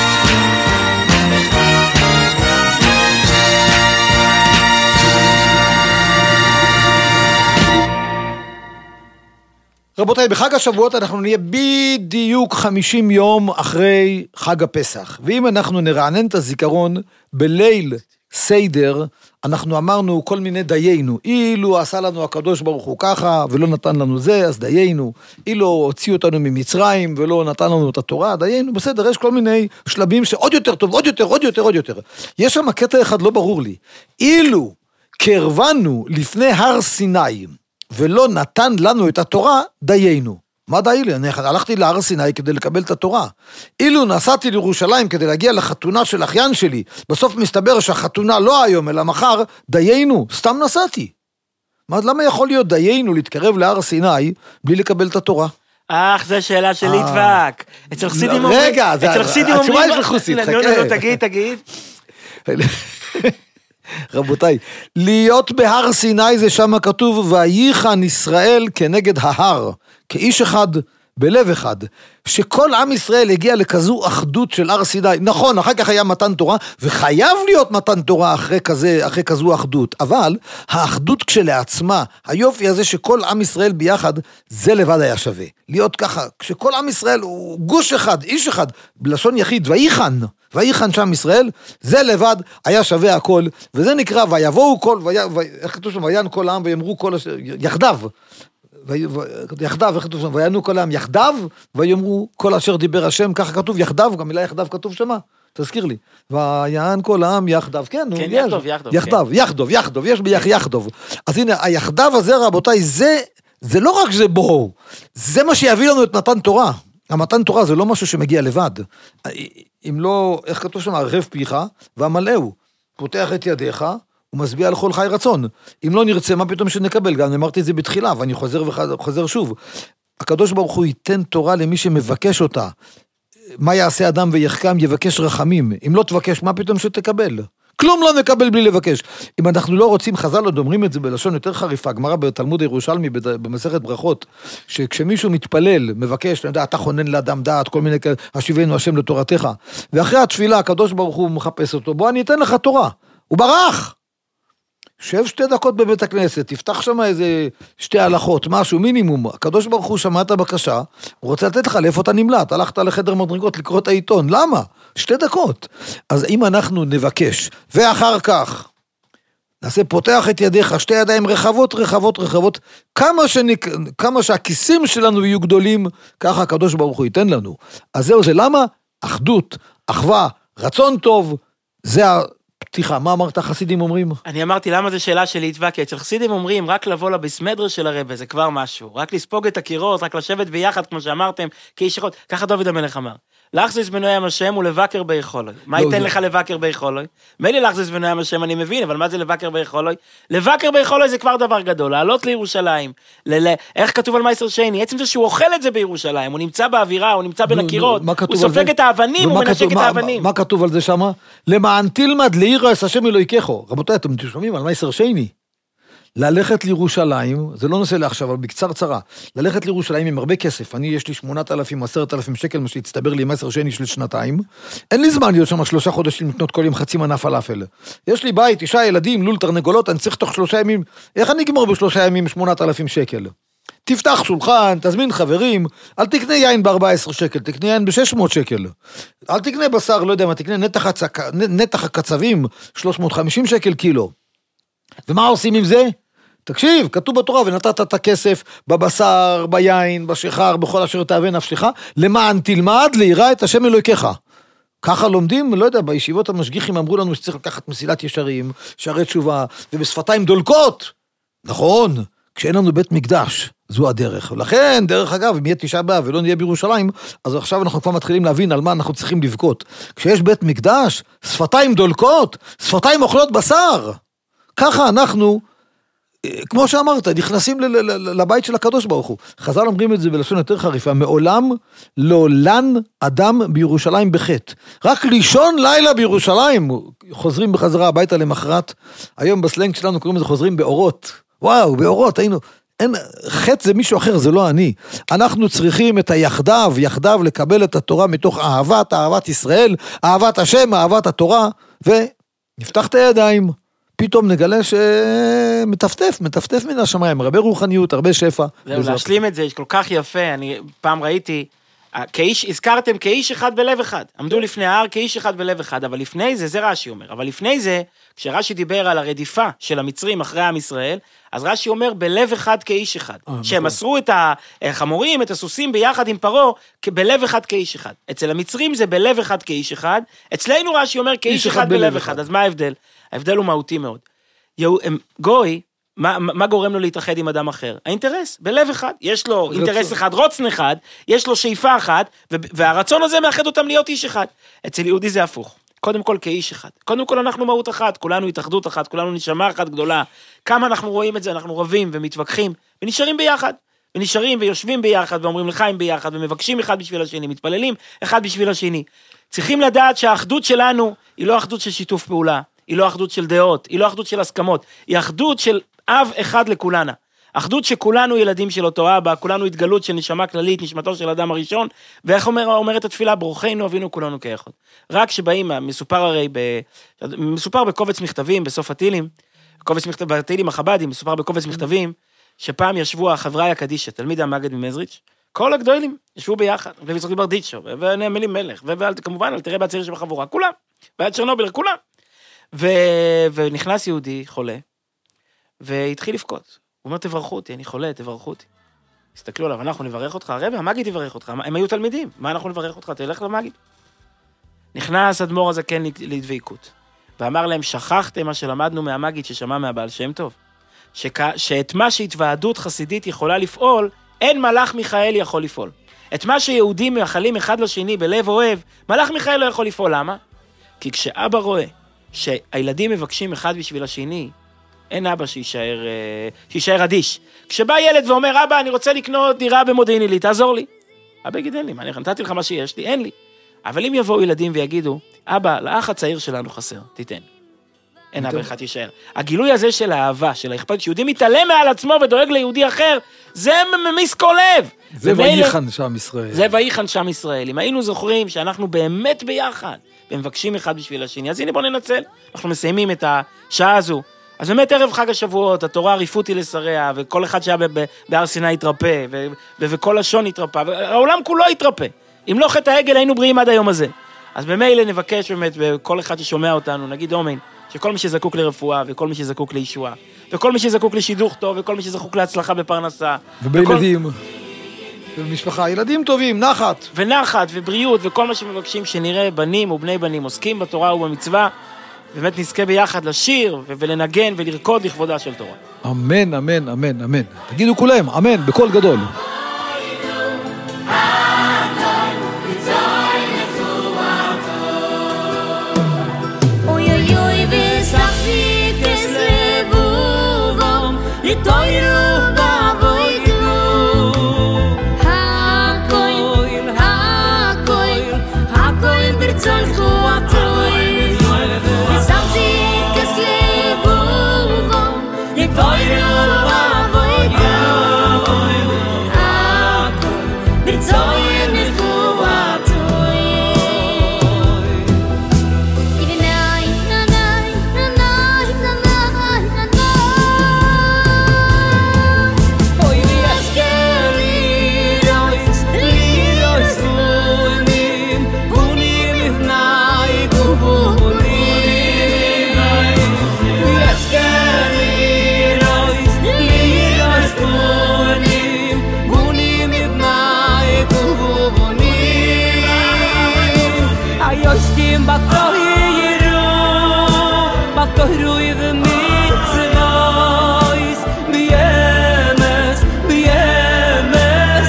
Speaker 2: רבותיי, בחג השבועות אנחנו נהיה בדיוק 50 יום אחרי חג הפסח. ואם אנחנו נרענן את הזיכרון בליל סיידר, אנחנו אמרנו כל מיני דיינו. אילו עשה לנו הקדוש ברוך הוא ככה ולא נתן לנו זה, אז דיינו. אילו הוציא אותנו ממצרים ולא נתן לנו את התורה, דיינו. בסדר, יש כל מיני שלבים שעוד יותר טוב, עוד יותר, עוד יותר, עוד יותר. יש שם קטע אחד לא ברור לי. אילו קרבנו לפני הר סיני, ולא נתן לנו את התורה, דיינו. מה די לי? אני הלכתי להר סיני כדי לקבל את התורה. אילו נסעתי לירושלים כדי להגיע לחתונה של אחיין שלי, בסוף מסתבר שהחתונה לא היום אלא מחר, דיינו, סתם נסעתי. למה יכול להיות דיינו להתקרב להר סיני בלי לקבל את התורה?
Speaker 3: זה שאלה של ליטבק. אצל חסידים אומרים...
Speaker 2: רגע, התשובה יש לחוסית.
Speaker 3: תגיד.
Speaker 2: רבותיי, להיות בהר סיני זה שם כתוב, וייחן ישראל כנגד ההר, כאיש אחד בלב אחד, שכל עם ישראל הגיע לכזו אחדות של הר סיני. נכון, אחר כך היה מתן תורה, וחייב להיות מתן תורה אחרי כזו אחדות, אבל האחדות כשלעצמה, היופי הזה שכל עם ישראל ביחד, זה לבד היה שווה. להיות ככה, כשכל עם ישראל הוא גוש אחד, איש אחד, בלשון יחיד, וייחן שם ישראל, זה לבד היה שווה הכל, וזה נקרא, ויבואו כל, איך כתוב שם, ויען כל העם, ויאמרו כל, יחדיו, יחדיו, איך כתוב שם, ויענו כל העם יחדיו, ויאמרו כל אשר דיבר השם, ככה כתוב יחדיו, גם מילה יחדיו כתוב שמה, תזכיר לי, ויען כל העם יחדיו, כן, יחדיו, יש ביח יחדיו, אז הנה, היחדיו הזה רבותיי, זה לא רק זה בואו, זה מה שיביא לנו את מתן תורה, המתן תורה זה לא משהו שמגיע לבד, אם לא, איך כתוב שם, ערב פיך, והמלאו, פותח את ידיך, ומשביע על כל חי רצון. אם לא נרצה, מה פתאום שנקבל? גם אמרתי את זה בתחילה, ואני חוזר שוב. הקדוש ברוך הוא ייתן תורה למי שמבקש אותה. מה יעשה אדם ויחכם? יבקש רחמים. אם לא תבקש, מה פתאום שתקבל? כלום לא נקבל בלי לבקש. אם אנחנו לא רוצים, חז"ל עוד אומרים את זה בלשון יותר חריפה, גמרא בתלמוד הירושלמי, במסכת ברכות, שכשמישהו מתפלל, מבקש, אתה חונן לאדם דעת, כל מיני כאלה, השיבנו השם לתורתך, ואחרי התפילה, הקדוש ברוך הוא מחפש אותו, בוא אני אתן לך תורה. הוא ברח. שב 2 דקות בבית הכנסת, תפתח שם איזה 2 הלכות, משהו, מינימום, הקדוש ברוך הוא שמע את הבקשה, הוא רוצה לתת לך לאיפה אתה נמלט, הלכת לחדר מדרגות לקרוא את העיתון, למה? 2 דקות. אז אם אנחנו נבקש, ואחר כך, נעשה פותח את ידיך, 2 ידיים רחבות, כמה שהכיסים שלנו יהיו גדולים, ככה הקדוש ברוך הוא ייתן לנו. אז זהו זה, למה? אחדות, אחווה, רצון טוב, זה פתיחה, מה אמרת חסידים אומרים?
Speaker 3: אני אמרתי, למה זה שאלה של ליטבק? כי אצל חסידים אומרים, רק לבוא לבסמדר של הרב, זה כבר משהו. רק לספוג את הקירות, רק לשבת ביחד, כמו שאמרתם, כאיש אחד. ככה דוד המלך אמר. להחזיס בנוים השם ולבקר ביכולוי. מה ייתן לך לבקר ביכולוי? מילא להחזיס בנוים השם אני מבין, אבל מה זה לבקר ביכולוי? לבקר ביכולוי זה כבר דבר גדול, לעלות לירושלים. איך כתוב על מייסר שני? עצם זה שהוא אוכל את זה בירושלים, הוא נמצא באווירה, הוא נמצא בין הקירות, הוא סופג את האבנים, הוא מנשק את האבנים.
Speaker 2: מה כתוב על זה שמה? למען תלמד לעיר השם אלוהיכו. רבותיי, אתם שומעים על מייסר שני? ללכת לירושלים, זה לא נושא לעכשיו, אבל בקצר צרה, ללכת לירושלים עם הרבה כסף, יש לי 8,000, 10,000 שקל, מה שהצטבר לי עם 10 שני של שנתיים, אין לי זמן להיות שם 3 חודשים לקנות כל יום חצי מנה פלאפל. יש לי בית, 9 ילדים, לול תרנגולות, אני צריך תוך 3 ימים, איך אני אגמור ב3 ימים 8,000 שקל? תפתח שולחן, תזמין חברים, אל תקנה יין ב14 שקל, תקנה יין ב600 שקל. אל תקנה בשר, לא יודע מה, תקנה נתח הקצבים, 350 שקל קילו. ומה עושים עם זה? תקשיב, כתוב בתורה, ונתת את הכסף בבשר, ביין, בשחר, בכל אשר תאווה נפשך, למען תלמד ליראה את השם אלוהיך. ככה לומדים, לא יודע, בישיבות המשגיחים אמרו לנו שצריך לקחת מסילת ישרים, שערי תשובה, ובשפתיים דולקות. נכון, כשאין לנו בית מקדש, זו הדרך. ולכן, דרך אגב, אם יהיה 9 באב ולא נהיה בירושלים, אז עכשיו אנחנו כבר מתחילים להבין על מה אנחנו צריכים לבכות. כשיש בית מקדש, שפתיים דולקות, שפתיים אוכלות בשר. ככה אנחנו, כמו שאמרת, נכנסים לבית של הקדוש ברוך הוא. חז"ל אומרים את זה בלשון יותר חריפה, מעולם לא לן אדם בירושלים בחטא. רק לישון לילה בירושלים, חוזרים בחזרה הביתה למחרת. היום בסלנג שלנו קוראים לזה חוזרים באורות. וואו, באורות, אין, חטא זה מישהו אחר, זה לא אני. אנחנו צריכים את היחדיו, יחדיו לקבל את התורה מתוך אהבת ישראל, אהבת השם, אהבת התורה, ונפתח את הידיים. פתאום נגלה שמטפטף מן השמיים, הרבה רוחניות, הרבה שפע.
Speaker 3: זהו, להשלים את זה, יש כל כך יפה, אני פעם ראיתי, הזכרתם כאיש אחד בלב אחד, עמדו לפני ההר כאיש אחד בלב אחד, אבל לפני זה, זה רש"י אומר, אבל לפני זה, כשרש"י דיבר על הרדיפה של המצרים אחרי עם ישראל, אז רש"י אומר בלב אחד כאיש אחד, שהם מסרו את החמורים, את הסוסים ביחד עם פרעה, בלב אחד כאיש אחד. אצל המצרים זה בלב אחד כאיש אחד, אצלנו רש"י אומר כאיש אחד בלב אחד, אז מה ההבדל? ההבדל הוא מהותי מאוד. גוי, מה גורם לו להתאחד עם אדם אחר? האינטרס, בלב אחד. יש לו אינטרס אחד, רוצן אחד, יש לו שאיפה אחת, והרצון הזה מאחד אותם להיות איש אחד. אצל יהודי זה הפוך. קודם כל כאיש אחד. קודם כל אנחנו מהות אחת, כולנו התאחדות אחת, כולנו נשמה אחת גדולה. כמה אנחנו רואים את זה, אנחנו רבים ומתווכחים, ונשארים ביחד. ונשארים ויושבים ביחד, ואומרים לחיים ביחד, ומבקשים אחד בשביל השני, מתפללים אחד בשביל השני. צריכים לדעת שהאחדות שלנו היא לא אחדות של שיתוף פעולה, היא לא אחדות של דעות, היא לא אחדות של הסכמות, היא אחדות של אב אחד לכולנה. אחדות שכולנו ילדים של אותו אבא, כולנו התגלות של נשמה כללית, נשמתו של אדם הראשון, ואיך אומרת התפילה, ברוכנו אבינו כולנו כאחד. רק שבאים, מסופר בקובץ מכתבים, בסוף התהילים, בתהילים החב"דים, מסופר בקובץ מכתבים, שפעם ישבו החבראי הקדישא, תלמיד המגד ממזריץ', כל הגדולים ישבו ביחד, ויצחק ברדיצ'ו, ונאמלי מלך, וכמובן, אל תראה בהצעיר שבחבורה, כולם, ועד צ'רנוביל, כולם. ונכנס יהודי חולה, והתחיל לבכות. הוא אומר, תברכו אותי, אני חולה, תברכו אותי. הסתכלו עליו, אנחנו נברך אותך, הרבי, המגיד יברך אותך, הם היו תלמידים, מה אנחנו נברך אותך, תלך למגיד. נכנס אדמו"ר הזקן לדביקות, ואמר להם, שכחתם מה שלמדנו מהמגיד ששמע מהבעל שם טוב, שאת מה שהתוועדות חסידית יכולה לפעול, אין מלאך מיכאל יכול לפעול. את מה שיהודים מאחלים אחד לשני בלב אוהב, מלאך מיכאל לא יכול לפעול, למה? כי כשאבא רואה שהילדים מבקשים אחד בשביל השני, אין אבא שישאר אדיש. כשבא ילד ואומר, אבא, אני רוצה לקנות דירה במודיעין עילית, תעזור לי. אבא יגיד, אין לי, אני נתתי לך מה שיש לי, אין לי. אבל אם יבואו ילדים ויגידו, אבא, לאח הצעיר שלנו חסר, תיתן. אין אבא אחד יישאר. הגילוי הזה של האהבה, של האכפת, שיהודי מתעלם מעל עצמו ודואג ליהודי אחר, זה מסקול לב.
Speaker 2: זה וייחן שם ישראל.
Speaker 3: זה וייחן שם ישראל. אם היינו זוכרים שאנחנו באמת ביחד, ומבקשים אחד בשביל השני, אז הנה בוא ננצל. אנחנו מסיימים את השעה הזו. אז באמת ערב חג השבועות, התורה ריפותי לשריה, וכל אחד שהיה בהר סיני התרפא, וכל לשון התרפא, והעולם כולו התרפא. אם לא חטא העגל היינו בריאים עד היום הזה. אז במילא נבקש באמת, וכל אחד ששומע אותנו, נגיד אומן, שכל מי שזקוק לרפואה, וכל מי שזקוק לישועה, וכל מי שזקוק לשידוך טוב, וכל מי שזקוק להצלחה בפרנסה.
Speaker 2: ובילדים, ובמשפחה, ילדים טובים, נחת.
Speaker 3: ונחת, ובריאות, וכל מה שמבקשים שנראה בנים ובני בנים, עוסקים בתורה ובמצווה, באמת נזכה ביחד לשיר, ולנגן, ולרקוד לכבודה של תורה.
Speaker 2: אמן, אמן, אמן, אמן. תגידו כולם, אמן, בקול גדול.
Speaker 6: Toiro
Speaker 4: kim batohiru batohiru even mitzvahs biemes biemes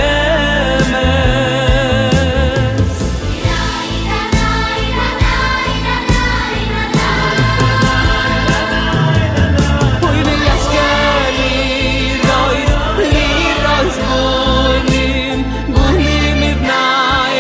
Speaker 4: biemes Oy me yaskeli rois li rois bunim bunim ibnai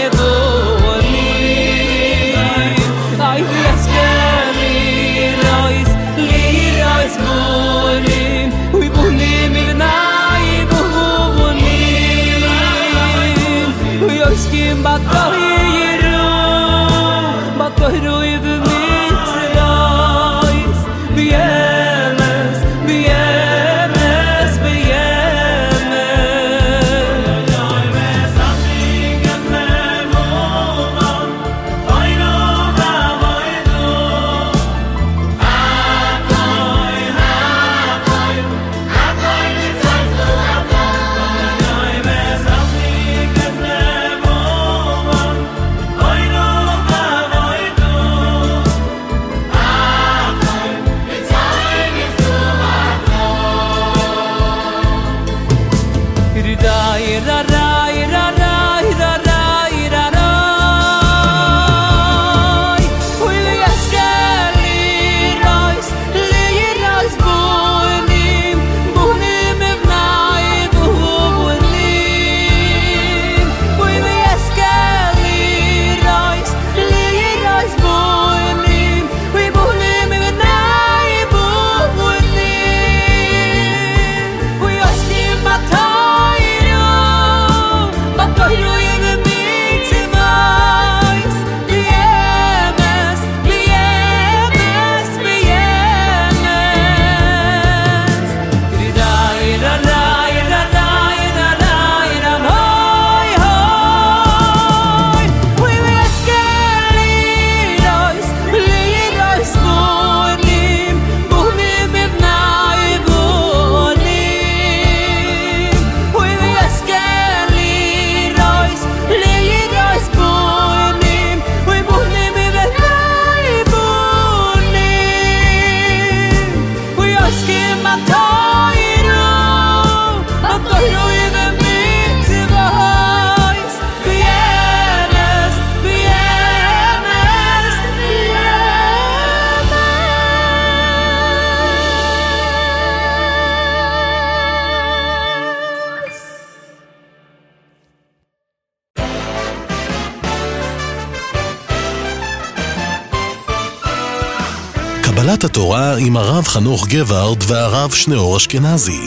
Speaker 4: bunim Ay yaskeli rois li rois bunim uy bunim ibnai bunim uy oskim batohiru batohiru even mitzvahs biemes biemes
Speaker 1: קבלת התורה עם הרב חנוך גבארד והרב שניאור אשכנזי.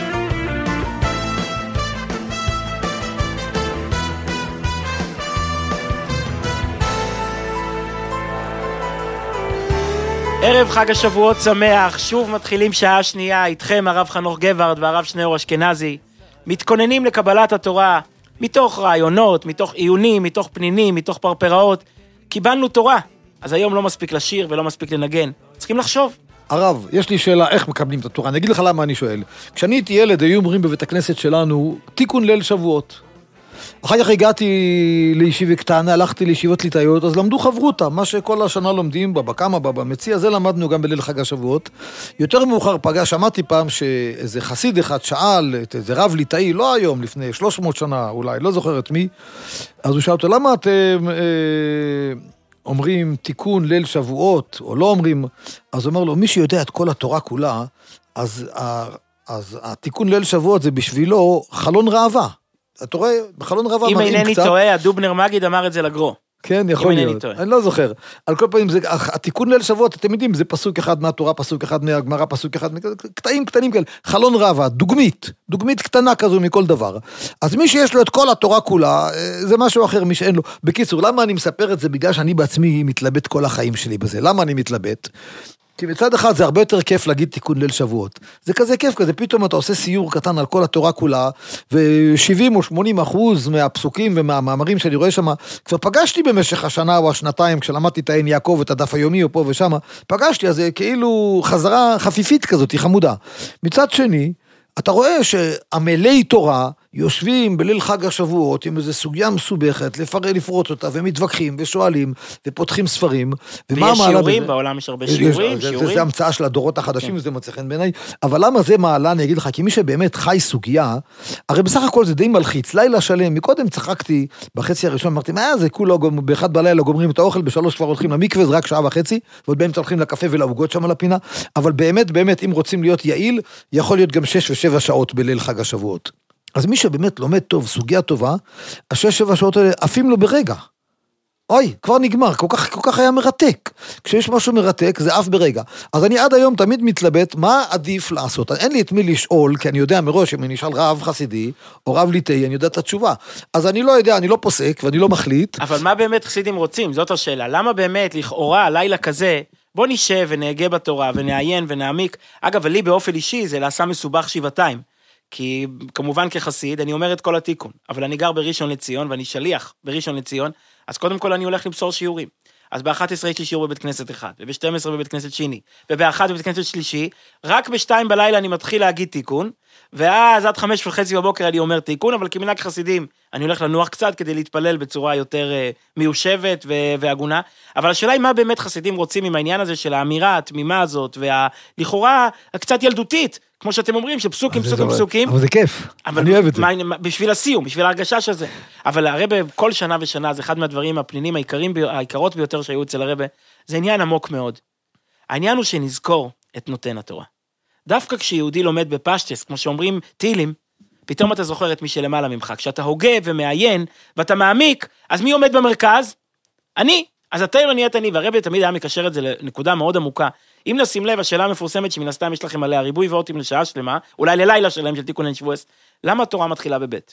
Speaker 3: ערב חג השבועות שמח, שוב מתחילים שעה שנייה, איתכם הרב חנוך גבארד והרב שניאור אשכנזי, מתכוננים לקבלת התורה, מתוך רעיונות, מתוך עיונים, מתוך פנינים, מתוך פרפראות, קיבלנו תורה, אז היום לא מספיק לשיר ולא מספיק לנגן, צריכים לחשוב.
Speaker 2: הרב, יש לי שאלה איך מקבלים את התורה, אני אגיד לך למה אני שואל. כשאני הייתי ילד, היו אומרים בבית הכנסת שלנו, תיקון ליל שבועות. אחר כך הגעתי לישיבה קטנה, הלכתי לישיבות ליטאיות, אז למדו חברותה, מה שכל השנה לומדים בבקמה, במציע, זה למדנו גם בליל חג השבועות. יותר מאוחר שמעתי פעם שאיזה חסיד אחד שאל, איזה רב ליטאי, לא היום, לפני 300 שנה אולי, לא זוכר את מי, אז הוא שאל אותו, למה אתם אומרים תיקון ליל שבועות, או לא אומרים, אז הוא אומר לו, מי שיודע את כל התורה כולה, אז התיקון ליל שבועות זה בשבילו חלון ראווה. אתה רואה, בחלון רבה
Speaker 3: אם
Speaker 2: מראים
Speaker 3: אינני
Speaker 2: קצת.
Speaker 3: טועה, הדובנר מגיד אמר את זה לגרו.
Speaker 2: כן, יכול להיות. אני לא זוכר. על כל פעמים, התיקון ליל שבועות, אתם יודעים, זה פסוק אחד מהתורה, פסוק אחד מהגמרא, פסוק אחד, קטעים קטנים כאלה, חלון רבה, דוגמית קטנה כזו מכל דבר. אז מי שיש לו את כל התורה כולה, זה משהו אחר, מי שאין לו. בקיצור, למה אני מספר את זה? בגלל שאני בעצמי מתלבט כל החיים שלי בזה. למה אני מתלבט? כי מצד אחד זה הרבה יותר כיף להגיד תיקון ליל שבועות. זה כזה כיף, כזה פתאום אתה עושה סיור קטן על כל התורה כולה, ו70 או 80% מהפסוקים ומהמאמרים שאני רואה שם, כבר פגשתי במשך השנה או השנתיים, כשלמדתי את העין יעקב, את הדף היומי או פה ושם, פגשתי, אז זה כאילו חזרה חפיפית כזאת, היא חמודה. מצד שני, אתה רואה שעמלי תורה יושבים בליל חג השבועות עם איזו סוגיה מסובכת, לפרוט אותה, ומתווכחים ושואלים, ופותחים ספרים,
Speaker 3: ויש שיעורים, בעולם יש הרבה שיעורים.
Speaker 2: זה המצאה של הדורות החדשים, וזה מצא חן בעיניי, אבל למה זה מעלה, אני אגיד לך, כי מי שבאמת חי סוגיה, הרי בסך הכל זה די מלחיץ, לילה שלם, מקודם צחקתי, בחצי הראשון, אמרתי, מה זה, כולו, באחד בלילה גומרים את האוכל, בשלוש כבר הולכים למקווה, זה רק שעה וחצי, ועוד באמצע הולכים לקפה ולעוגות שם על הפינה, אבל באמת, אם רוצים להיות יעיל, יכול להיות גם 6 ו7 שעות בליל חג השבועות. אז מי שבאמת לומד טוב, סוגיה טובה, 6-7 שעות האלה עפים לו ברגע. אוי, כבר נגמר, כל כך היה מרתק. כשיש משהו מרתק, זה אף ברגע. אז אני עד היום תמיד מתלבט, מה עדיף לעשות? אין לי את מי לשאול, כי אני יודע מראש, אם אני אשאל רב חסידי, או רב ליטאי, אני יודע את התשובה. אז אני לא יודע, אני לא פוסק, ואני לא מחליט.
Speaker 3: אבל מה באמת חסידים רוצים? זאת השאלה. למה באמת, לכאורה, לילה כזה, בוא נשב ונהגה בתורה, ונעיין ונעמיק. אגב, לי באופן אישי, זה לעשה מסובך שבעתיים. כי כמובן כחסיד, אני אומר את כל התיקון, אבל אני גר בראשון לציון, ואני שליח בראשון לציון, אז קודם כל אני הולך למסור שיעורים. אז ב-11 יש לי שיעור בבית כנסת אחד, וב-12 בבית כנסת שני, וב-1 בבית כנסת שלישי, רק ב-2 בלילה אני מתחיל להגיד תיקון, ואז עד 5:30 בבוקר אני אומר תיקון, אבל כמנהג חסידים, אני הולך לנוח קצת כדי להתפלל בצורה יותר מיושבת והגונה, אבל השאלה היא מה באמת חסידים רוצים עם העניין הזה של האמירה התמימה הזאת, והלכאורה הקצת ילדותית, כמו שאתם אומרים, שפסוקים, פסוקים.
Speaker 2: אבל זה כיף, אני אוהב את זה.
Speaker 3: בשביל הסיום, בשביל ההרגשה שזה. אבל הרב כל שנה ושנה, זה אחד מהדברים הפנינים העיקרות ביותר שהיו אצל הרב, זה עניין עמוק מאוד. העניין הוא שנזכור את נותן התורה. דווקא כשיהודי לומד בפשטס, כמו שאומרים תהילים, פתאום אתה זוכר את מי שלמעלה ממך. כשאתה הוגה ומעיין, ואתה מעמיק, אז מי עומד במרכז? אני. אז התאיר נהיית אני, והרב תמיד היה מקשר את זה לנקודה מאוד עמוקה. אם נשים לב, השאלה המפורסמת שמן הסתם יש לכם עליה ריבוי ואותים לשעה שלמה, אולי ללילה שלהם של תיקון שבועס, למה התורה מתחילה בבית?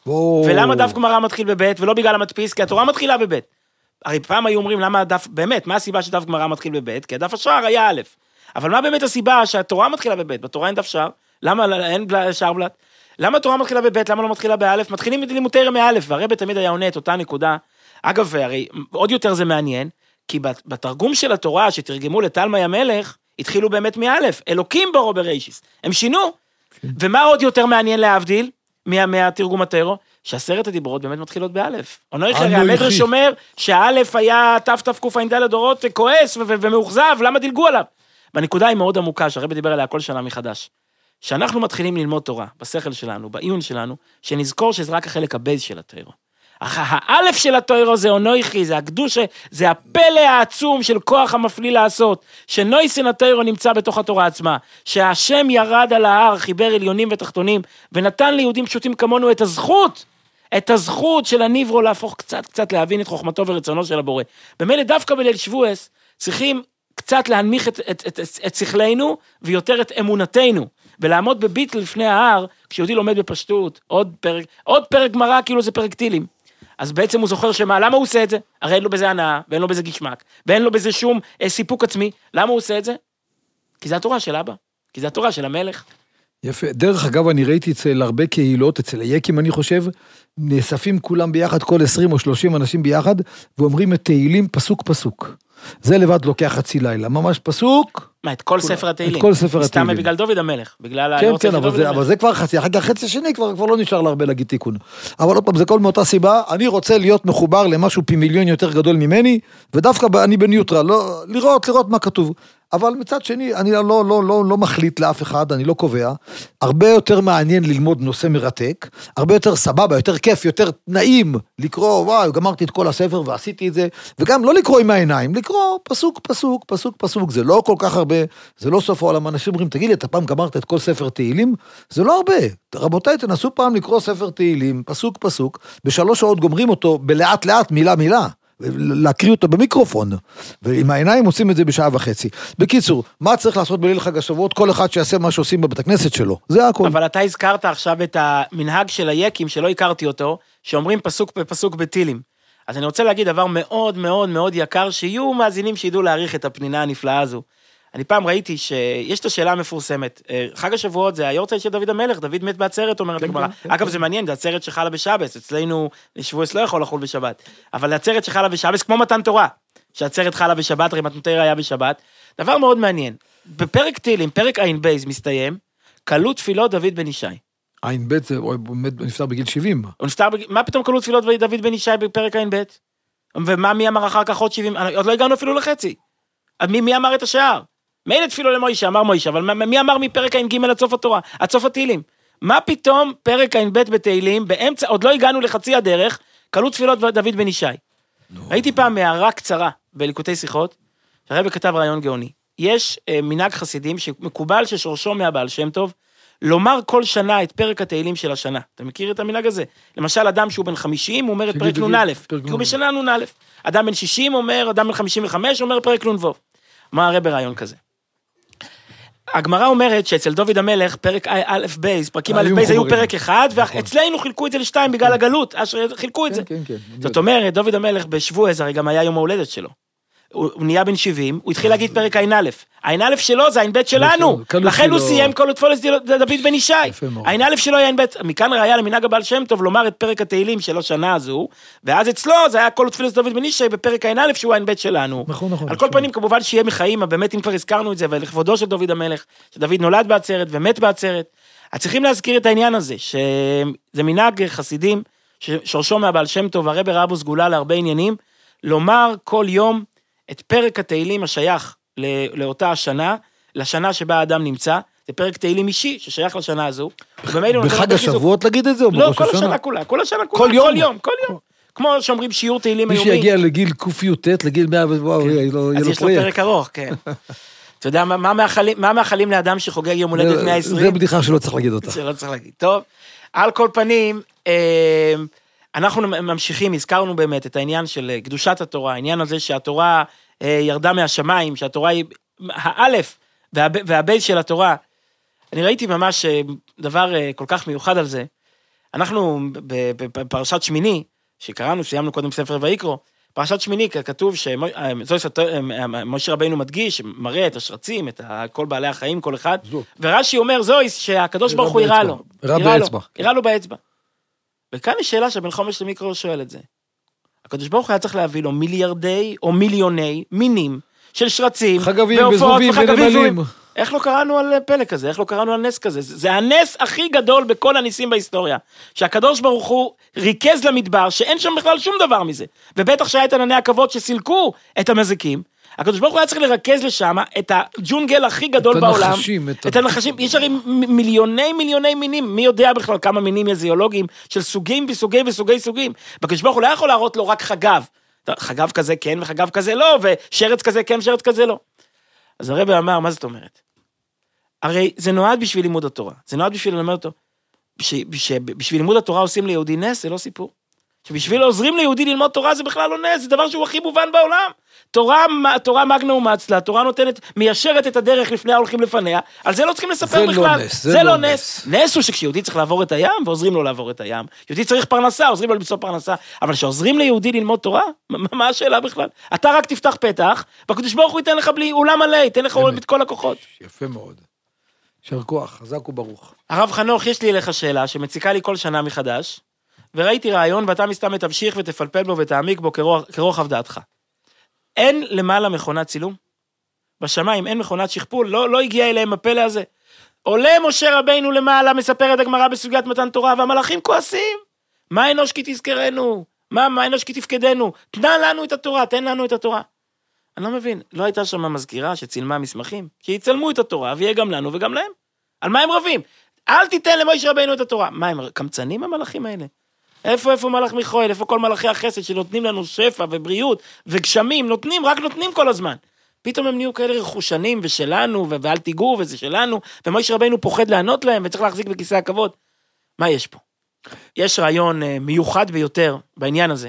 Speaker 3: ולמה דף גמרא מתחיל בבית, ולא בגלל המדפיס, כי התורה מתחילה בבית. הרי פעם היו אומרים, למה הדף, באמת, מה הסיבה שדף גמרא מתחיל בבית? כי הדף השער היה א', אבל מה באמת הסיבה שהתורה מתחילה בבית? בתורה אין דף שער, למה אין שער בלט? למה התורה מתחילה בבית? למה לא מתחילה באלף? מתחילים לימודי רמי א', והרב תמיד היה עונה את אותה נקודה. אגב, הרי עוד יותר זה מעניין, כי בתרגום של התורה שתרגמו לתלמי המלך, התחילו באמת מאלף, אלוקים ברו בריישיס. הם שינו. ומה עוד יותר מעניין להבדיל מהתרגום התורה? ש10 הדיברות באמת מתחילות באלף. המדרש אומר שהאלף היה תקע"ד דורות כועס ומאוכזב, למה דילגו עליו? והנקודה היא מאוד עמוקה, שהרב דיבר עליה כל שנה מחדש. שאנחנו מתחילים ללמוד תורה, בשכל שלנו, בעיון שלנו, שנזכור שזה רק החלק הבייס של התורה. האלף של התורה זה אונויכי, זה הקדושה, זה הפלא העצום של כוח המפליא לעשות, שנויסן התורה נמצא בתוך התורה עצמה, שהשם ירד על ההר, חיבר עליונים ותחתונים, ונתן ליהודים פשוטים כמונו את הזכות של הניברו להפוך קצת להבין את חוכמתו ורצונו של הבורא. במילא דווקא בליל שבועס, צריכים קצת להנמיך את שכלנו, ויותר את אמונתנו, ולעמוד בביט לפני ההר, כשיהודי לומד בפשטות, עוד פרק גמרא, כאילו זה פרק תהילים. אז בעצם הוא זוכר למה הוא עושה את זה? הרי אין לו בזה הנאה, ואין לו בזה גשמק, ואין לו בזה שום סיפוק עצמי. למה הוא עושה את זה? כי זה התורה של אבא, כי זה התורה של המלך.
Speaker 2: יפה. דרך אגב, אני ראיתי אצל הרבה קהילות, אצל היקים אני חושב, נאספים כולם ביחד, כל 20 או 30 אנשים ביחד, ואומרים את תהילים פסוק. זה לבד לוקח חצי לילה, ממש פסוק.
Speaker 3: מה, את כל ספר התהילים?
Speaker 2: את כל ספר התהילים.
Speaker 3: סתם בגלל דוד המלך, בגלל
Speaker 2: כן, אבל זה כבר חצי, אחר כך חצי שני כבר לא נשאר להרבה להגיד תיקון. אבל עוד פעם, זה כל מאותה סיבה, אני רוצה להיות מחובר למשהו פי מיליון יותר גדול ממני, ודווקא אני בניוטרל, לראות מה כתוב. אבל מצד שני, אני לא מחליט לאף אחד, אני לא קובע. הרבה יותר מעניין ללמוד נושא מרתק, הרבה יותר סבבה, יותר כיף, יותר נעים לקרוא, וואו, גמרתי את כל הספר ועשיתי את זה, וגם לא לקרוא עם העיניים, לקרוא פסוק, זה לא כל כך הרבה, זה לא סוף העולם. אנשים אומרים, תגיד לי, אתה פעם גמרת את כל ספר תהילים? זה לא הרבה. רבותיי, תנסו פעם לקרוא ספר תהילים, פסוק, ב3 שעות גומרים אותו, בלאט, מילה, להקריא אותו במיקרופון, ועם העיניים עושים את זה בשעה וחצי. בקיצור, מה צריך לעשות בליל חג השבועות? כל אחד שיעשה מה שעושים בבית הכנסת שלו, זה הכל.
Speaker 3: אבל אתה הזכרת עכשיו את המנהג של היקים, שלא הכרתי אותו, שאומרים פסוק בתהילים. אז אני רוצה להגיד דבר מאוד מאוד מאוד יקר, שיהיו מאזינים שידעו להעריך את הפנינה הנפלאה הזו. אני פעם ראיתי שיש את השאלה המפורסמת, חג השבועות זה היורצייט של דוד המלך, דוד מת בעצרת, אומרת הגמרא. אגב, זה מעניין, זה עצרת שחלה בשבת, אצלנו שבועס לא יכול לחול בשבת, אבל עצרת שחלה בשבת, כמו מתן תורה, שעצרת חלה בשבת, הרי מתן תורה היה בשבת, דבר מאוד מעניין, בפרק תהילים, פרק עין בייז מסתיים, קלו תפילות דוד בן ישי.
Speaker 2: עין ב' הוא נפטר בגיל 70.
Speaker 3: הוא נפטר, מה פתאום קלו תפילות דוד בן ישי בפרק עין ב'? ומה מי אמר אחר כך עוד 70? עוד לא הגענו אפילו לחצי. מי אמר את השער? מילא תפילו למוישה, אמר מוישה, אבל מי אמר מפרק עין ג' עד סוף התורה, עד סוף התהילים? מה פתאום פרק עין ב' בתהילים, באמצע, עוד לא הגענו לחצי הדרך, קלו תפילות דוד בן ישי. ראיתי פעם הערה קצרה בליקוטי שיחות, שהרב כתב רעיון גאוני. יש מנהג חסידים שמקובל ששורשו מהבעל שם טוב, לומר כל שנה את פרק התהילים של השנה. אתה מכיר את המנהג הזה? למשל, אדם שהוא בן 50 אומר את פרק נ"א, כי הוא בשנה נ"א. אדם בן 60 אומר, אדם בן 55 אומר פרק נ"ו. מה הרב ברעיון כזה? הגמרא אומרת שאצל דוד המלך, פרק א' בייז, פרקים א' בייז היו פרק אחד, ואצלנו חילקו את זה לשתיים בגלל הגלות, חילקו את זה. זאת אומרת, דוד המלך בשבועז, הרי גם היה יום ההולדת שלו. הוא נהיה בן 70, הוא התחיל להגיד פרק עין א', העין א' שלו זה עין ב' שלנו, לכן הוא סיים כל תפולת דוד בן ישי, העין א' שלו היה עין ב', מכאן ראיה למנהג הבעל שם טוב לומר את פרק התהילים של השנה הזו, ואז אצלו זה היה כל תפולת דוד בן ישי בפרק עין א' שהוא עין ב' שלנו, על כל פנים כמובן שיהיה מחיים, באמת אם כבר הזכרנו את זה, ולכבודו של דוד המלך, שדוד נולד בעצרת ומת בעצרת, צריכים להזכיר את העניין הזה, שזה מנהג חסידים, ששורשו מהבעל שם טוב, הרב רבו סגולה להרבה עניינים, לומר כל יום את פרק התהילים השייך לאותה השנה, לשנה שבה האדם נמצא, זה פרק תהילים אישי ששייך לשנה הזו.
Speaker 2: בחג השבועות להגיד את זה?
Speaker 3: לא, כל השנה כולה, כל השנה כולה, כל יום. כמו שאומרים שיעור תהילים היומי.
Speaker 2: מי שיגיע לגיל ק"ט, לגיל 100,
Speaker 3: אז יש לו פרק ארוך, כן. אתה יודע, מה מאחלים לאדם שחוגג יום הולדת 120?
Speaker 2: זה בדיחה שלא צריך להגיד אותה.
Speaker 3: שלא צריך להגיד. טוב, על כל פנים, אנחנו ממשיכים, הזכרנו באמת את העניין של קדושת התורה, העניין הזה שהתורה ירדה מהשמיים, שהתורה היא האלף והבייס של התורה. אני ראיתי ממש דבר כל כך מיוחד על זה. אנחנו בפרשת שמיני, שקראנו, סיימנו קודם ספר ויקרו, פרשת שמיני כתוב שמשה רבינו מדגיש, מראה את השרצים, את כל בעלי החיים, כל אחד, ורש"י אומר זויס שהקדוש ברוך הוא יראה לו באצבע. וכאן יש שאלה שבן חומש למיקרו שואל את זה. הקדוש ברוך הוא היה צריך להביא לו מיליארדי או מיליוני מינים של שרצים, ועופות וחגבים. איך לא קראנו על פלא כזה? איך לא קראנו על נס כזה? זה הנס הכי גדול בכל הניסים בהיסטוריה. שהקדוש ברוך הוא ריכז למדבר, שאין שם בכלל שום דבר מזה. ובטח שהיה את ענני הכבוד שסילקו את המזיקים. הקדוש ברוך הוא היה צריך לרכז לשם את הג'ונגל הכי גדול בעולם. את הנחשים. יש הרי מיליוני מינים. מי יודע בכלל כמה מינים יזיולוגיים של סוגים וסוגים. הקדוש ברוך הוא לא יכול להראות לו רק חגב. חגב כזה כן וחגב כזה לא, ושרץ כזה כן ושרץ כזה לא. אז הרב אמר, מה זאת אומרת? הרי זה נועד בשביל לימוד התורה. זה נועד בשביל ללמד אותו. בשביל לימוד התורה עושים ליהודי נס, זה לא סיפור. שבשביל עוזרים ליהודי ללמוד תורה זה בכלל לא נס, זה דבר שהוא הכי מובן בעולם. תורה מגנה ומצלה, התורה נותנת, מיישרת את הדרך לפני ההולכים לפניה, על זה לא צריכים לספר בכלל. זה לא נס. נס הוא שכשיהודי צריך לעבור את הים, ועוזרים לו לעבור את הים. יהודי צריך פרנסה, עוזרים לו למצוא פרנסה, אבל שעוזרים ליהודי ללמוד תורה, מה השאלה בכלל? אתה רק תפתח פתח, והקדוש ברוך הוא ייתן לך בלי אולם מלא, ייתן לך את כל הכוחות.
Speaker 2: יפה מאוד. יישר כוח, חזק וברוך.
Speaker 3: הרב חנוך, יש לי אליך שאלה שמציקה לי כל שנה מחדש, וראיתי רעיון, ואתה מסתם תמשיך ותפלפל בו ותעמיק בו כרוחב דעתך. אין למעלה מכונת צילום? בשמיים אין מכונת שכפול, לא הגיע אליהם הפלא הזה. עולה משה רבינו למעלה, מספר את הגמרא בסוגיית מתן תורה, והמלאכים כועסים. מה אנוש כי תזכרנו? מה אנוש כי תפקדנו? תנה לנו את התורה, תן לנו את התורה. אני לא מבין, לא הייתה שם מזכירה שצילמה מסמכים, שיצלמו את התורה, ויהיה גם לנו וגם להם. על מה הם רבים? אל תיתן למשה רבינו את התורה. מה הם קמצנים המלאכים האלה? איפה מלאך מיכאל, איפה כל מלאכי החסד שנותנים לנו שפע ובריאות וגשמים, רק נותנים כל הזמן. פתאום הם נהיו כאלה רכושנים ושלנו, ואל תיגעו וזה שלנו, ומשה רבינו פוחד לענות להם וצריך להחזיק בכיסא הכבוד. מה יש פה? יש רעיון מיוחד ביותר בעניין הזה.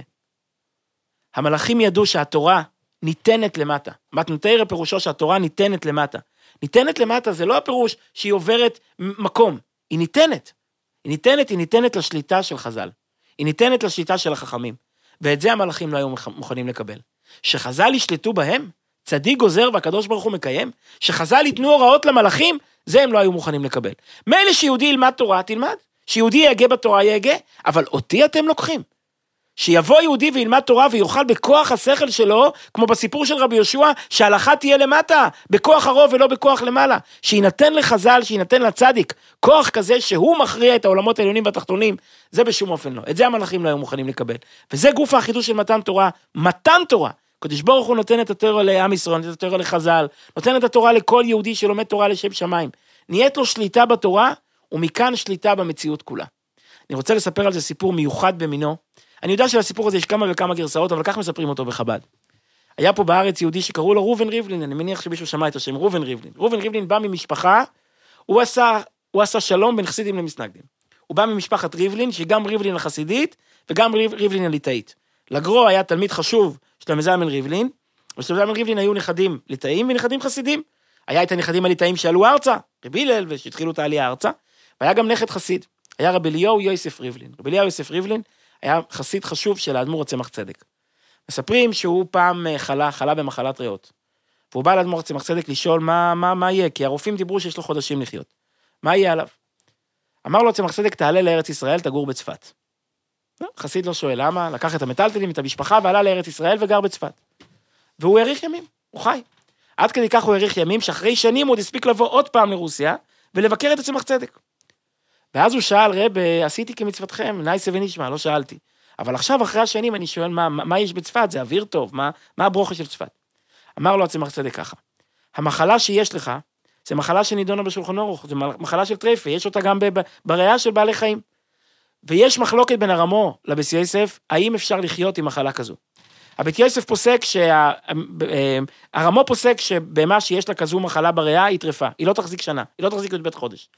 Speaker 3: המלאכים ידעו שהתורה ניתנת למטה. מתנתרא פירושו שהתורה ניתנת למטה. ניתנת למטה זה לא הפירוש שהיא עוברת מקום, היא ניתנת. היא ניתנת לשליטה של חז"ל. היא ניתנת לשליטה של החכמים. ואת זה המלאכים לא היו מוכנים לקבל. שחז"ל ישלטו בהם, צדיק גוזר והקדוש ברוך הוא מקיים, שחז"ל ייתנו הוראות למלאכים, זה הם לא היו מוכנים לקבל. מילא שיהודי ילמד תורה, תלמד. שיהודי יהגה בתורה, יהגה. אבל אותי אתם לוקחים. שיבוא יהודי וילמד תורה ויוכל בכוח השכל שלו, כמו בסיפור של רבי יהושע, שההלכה תהיה למטה, בכוח הרוב ולא בכוח למעלה. שינתן לחז"ל, שינתן לצדיק, כוח כזה שהוא מכריע את העולמות העליונים והתחתונים, זה בשום אופן לא. את זה המלאכים לא היו מוכנים לקבל. וזה גוף החידוש של מתן תורה. מתן תורה. קדוש ברוך הוא נותן את התורה לעם ישראל, נותן את התורה לחז"ל, נותן את התורה לכל יהודי שלומד תורה לשם שמיים. נהיית לו שליטה בתורה, ומכאן שליטה במציאות כולה. אני רוצה לספר על זה סיפור מיוחד במינו. אני יודע שלסיפור הזה יש כמה וכמה גרסאות, אבל כך מספרים אותו בחב"ד. היה פה בארץ יהודי שקראו לו ראובן ריבלין, אני מניח שמישהו שמע את השם ראובן ריבלין. ראובן ריבלין בא ממשפחה, הוא עשה שלום בין חסידים למסנגדים. הוא בא ממשפחת ריבלין, שגם ריבלין החסידית, וגם ריבלין הליטאית. לגרו היה תלמיד חשוב של המזלמן ריבלין, ושלמזלמן ריבלין היו נכדים ליטאים ונכדים חסידים. היה את הנכדים הליטאים שעלו ארצה, רבי הלל, ושהתחילו את העלייה ארצה, והיה גם נכד חסיד. היה רבי אליהו יוסף ריבלין. רבי אליהו יוסף ריבלין היה חסיד חשוב של האדמו"ר צמח צדק. מספרים שהוא פעם חלה במחלת ריאות. והוא בא לאדמו"ר צמח צדק לשאול מה יהיה, כי הרופאים דיברו שיש לו חודשים לחיות. מה יהיה עליו? אמר לו צמח צדק, תעלה לארץ ישראל, תגור בצפת. חסיד לא שואל למה, לקח את המטלטלים, את המשפחה, ועלה לארץ ישראל וגר בצפת. והוא העריך ימים, הוא חי. עד כדי כך הוא העריך ימים, שאחרי שנים הוא עוד הספיק לבוא עוד פעם לרוסיה, ולבקר את צמח צדק. ואז הוא שאל, רב, עשיתי כמצוותכם, נייסה ונשמע, לא שאלתי. אבל עכשיו, אחרי השנים, אני שואל, מה יש בצפת? זה אוויר טוב, מה הברוכה של צפת? אמר לו הצמח צדק ככה, המחלה שיש לך, זה מחלה שנידונה בשולחן אורוך, זה מחלה של טרפה, יש אותה גם בריאה של בעלי חיים. ויש מחלוקת בין הרמו לבית יוסף, האם אפשר לחיות עם מחלה כזו. הבית יוסף פוסק, הרמו פוסק שבמה שיש לה כזו מחלה בריאה, היא טרפה, היא לא תחזיק שנה, היא לא תחזיק בית חודש.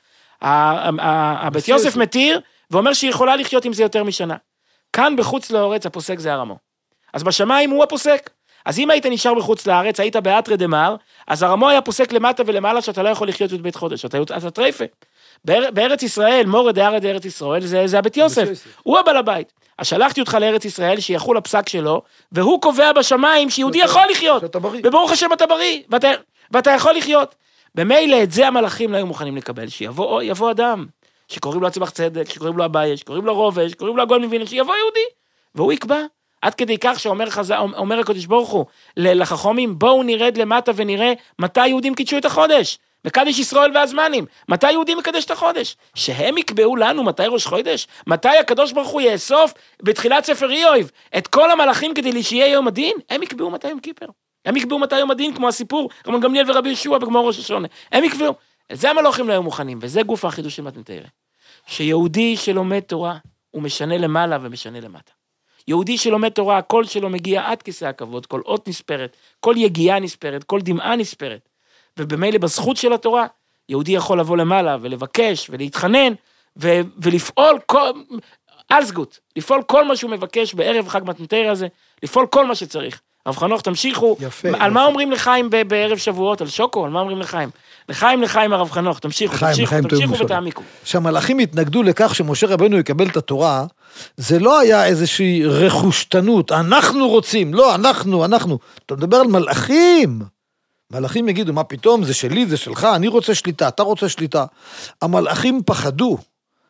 Speaker 3: הבית יוסף מתיר, ואומר שהיא יכולה לחיות עם זה יותר משנה. כאן בחוץ לארץ הפוסק זה הרמו. אז בשמיים הוא הפוסק. אז אם היית נשאר בחוץ לארץ, היית באתרא דמר, אז הרמו היה פוסק למטה ולמעלה שאתה לא יכול לחיות בבית חודש, אתה טרפה. בארץ ישראל, מורד דארץ ארץ ישראל, זה הבית יוסף. הוא הבעל הבית. אז שלחתי אותך לארץ ישראל, שיחול הפסק שלו, והוא קובע בשמיים שיהודי יכול לחיות. וברוך השם אתה בריא, ואתה יכול לחיות. במילא את זה המלאכים לא היו מוכנים לקבל, שיבוא אדם, שקוראים לו צמח צדק, שקוראים לו אביי, שקוראים לו רובש, שקוראים לו הגאון מווילנה, שיבוא יהודי, והוא יקבע. עד כדי כך שאומר הקדוש ברוך הוא לחכמים, בואו נרד למטה ונראה מתי יהודים קידשו את החודש, מקדש ישראל והזמנים, מתי יהודים מקדש את החודש, שהם יקבעו לנו מתי ראש חודש, מתי הקדוש ברוך הוא יאסוף בתחילת ספר איוב את כל המלאכים כדי שיהיה יום הדין, הם יקבעו מתי יום כיפר, הם יקבעו מתי יום הדין, כמו הסיפור, רבן גמליאל ורבי יהושע בגמרא ראש השונה, הם יקבעו, זה המלאכים לא היו מוכנים, וזה גוף החידוש של מתן תורה, שיהודי שלומד תורה, הוא משנה למעלה ומשנה למטה. יהודי שלומד תורה, הקול שלו מגיע עד כיסא הכבוד, כל אות נספרת, כל יגיעה נספרת, כל דמעה נספרת, ובמילא בזכות של התורה, יהודי יכול לבוא למעלה ולבקש ולהתחנן, ולפעול אלסגוט, לפעול כל מה שהוא מבקש בערב חג מתן תורה הזה, לפעול כל מה שצריך. רב חנוך, תמשיכו.
Speaker 2: יפה,
Speaker 3: על
Speaker 2: יפה.
Speaker 3: מה אומרים לחיים בערב שבועות? על שוקו? על מה אומרים לחיים? לחיים הרב חנוך, תמשיכו ותעמיקו.
Speaker 2: שהמלאכים התנגדו לכך שמשה רבנו יקבל את התורה, זה לא היה איזושהי רכושתנות, אנחנו רוצים, לא, אנחנו. אתה מדבר על מלאכים. מלאכים יגידו, מה פתאום, זה שלי, זה שלך, אני רוצה שליטה, אתה רוצה שליטה. המלאכים פחדו.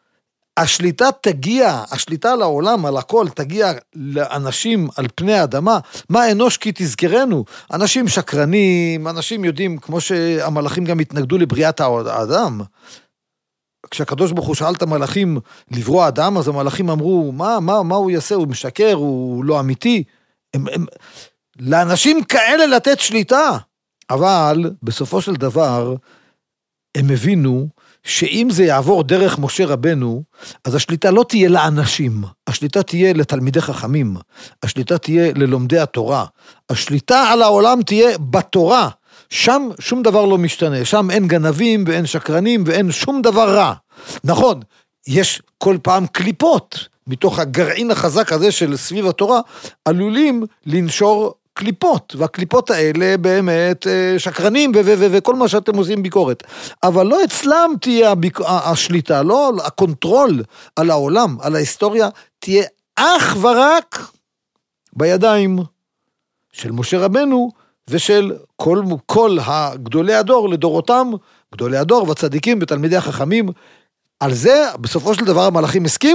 Speaker 2: השליטה על העולם, על הכל, תגיע לאנשים על פני האדמה, מה אנוש כי תזכרנו, אנשים שקרנים, אנשים יודעים, כמו שהמלאכים גם התנגדו לבריאת האדם, כשהקדוש ברוך הוא שאל את המלאכים לברוא אדם, אז המלאכים אמרו, מה הוא יעשה, הוא משקר, הוא לא אמיתי, לאנשים כאלה לתת שליטה, אבל בסופו של דבר, הם הבינו, שאם זה יעבור דרך משה רבנו, אז השליטה לא תהיה לאנשים, השליטה תהיה לתלמידי חכמים, השליטה תהיה ללומדי התורה, השליטה על העולם תהיה בתורה, שם שום דבר לא משתנה, שם אין גנבים ואין שקרנים ואין שום דבר רע. נכון, יש כל פעם קליפות, מתוך הגרעין החזק הזה של סביב התורה, עלולים לנשור קליפות, והקליפות האלה באמת שקרנים וכל מה שאתם עושים ביקורת. אבל לא אצלם תהיה השליטה, לא הקונטרול על העולם, על ההיסטוריה, תהיה אך ורק בידיים של משה רבנו ושל כל הגדולי הדור לדורותם, גדולי הדור והצדיקים ותלמידי החכמים. על זה בסופו של דבר המלאכים הסכימו,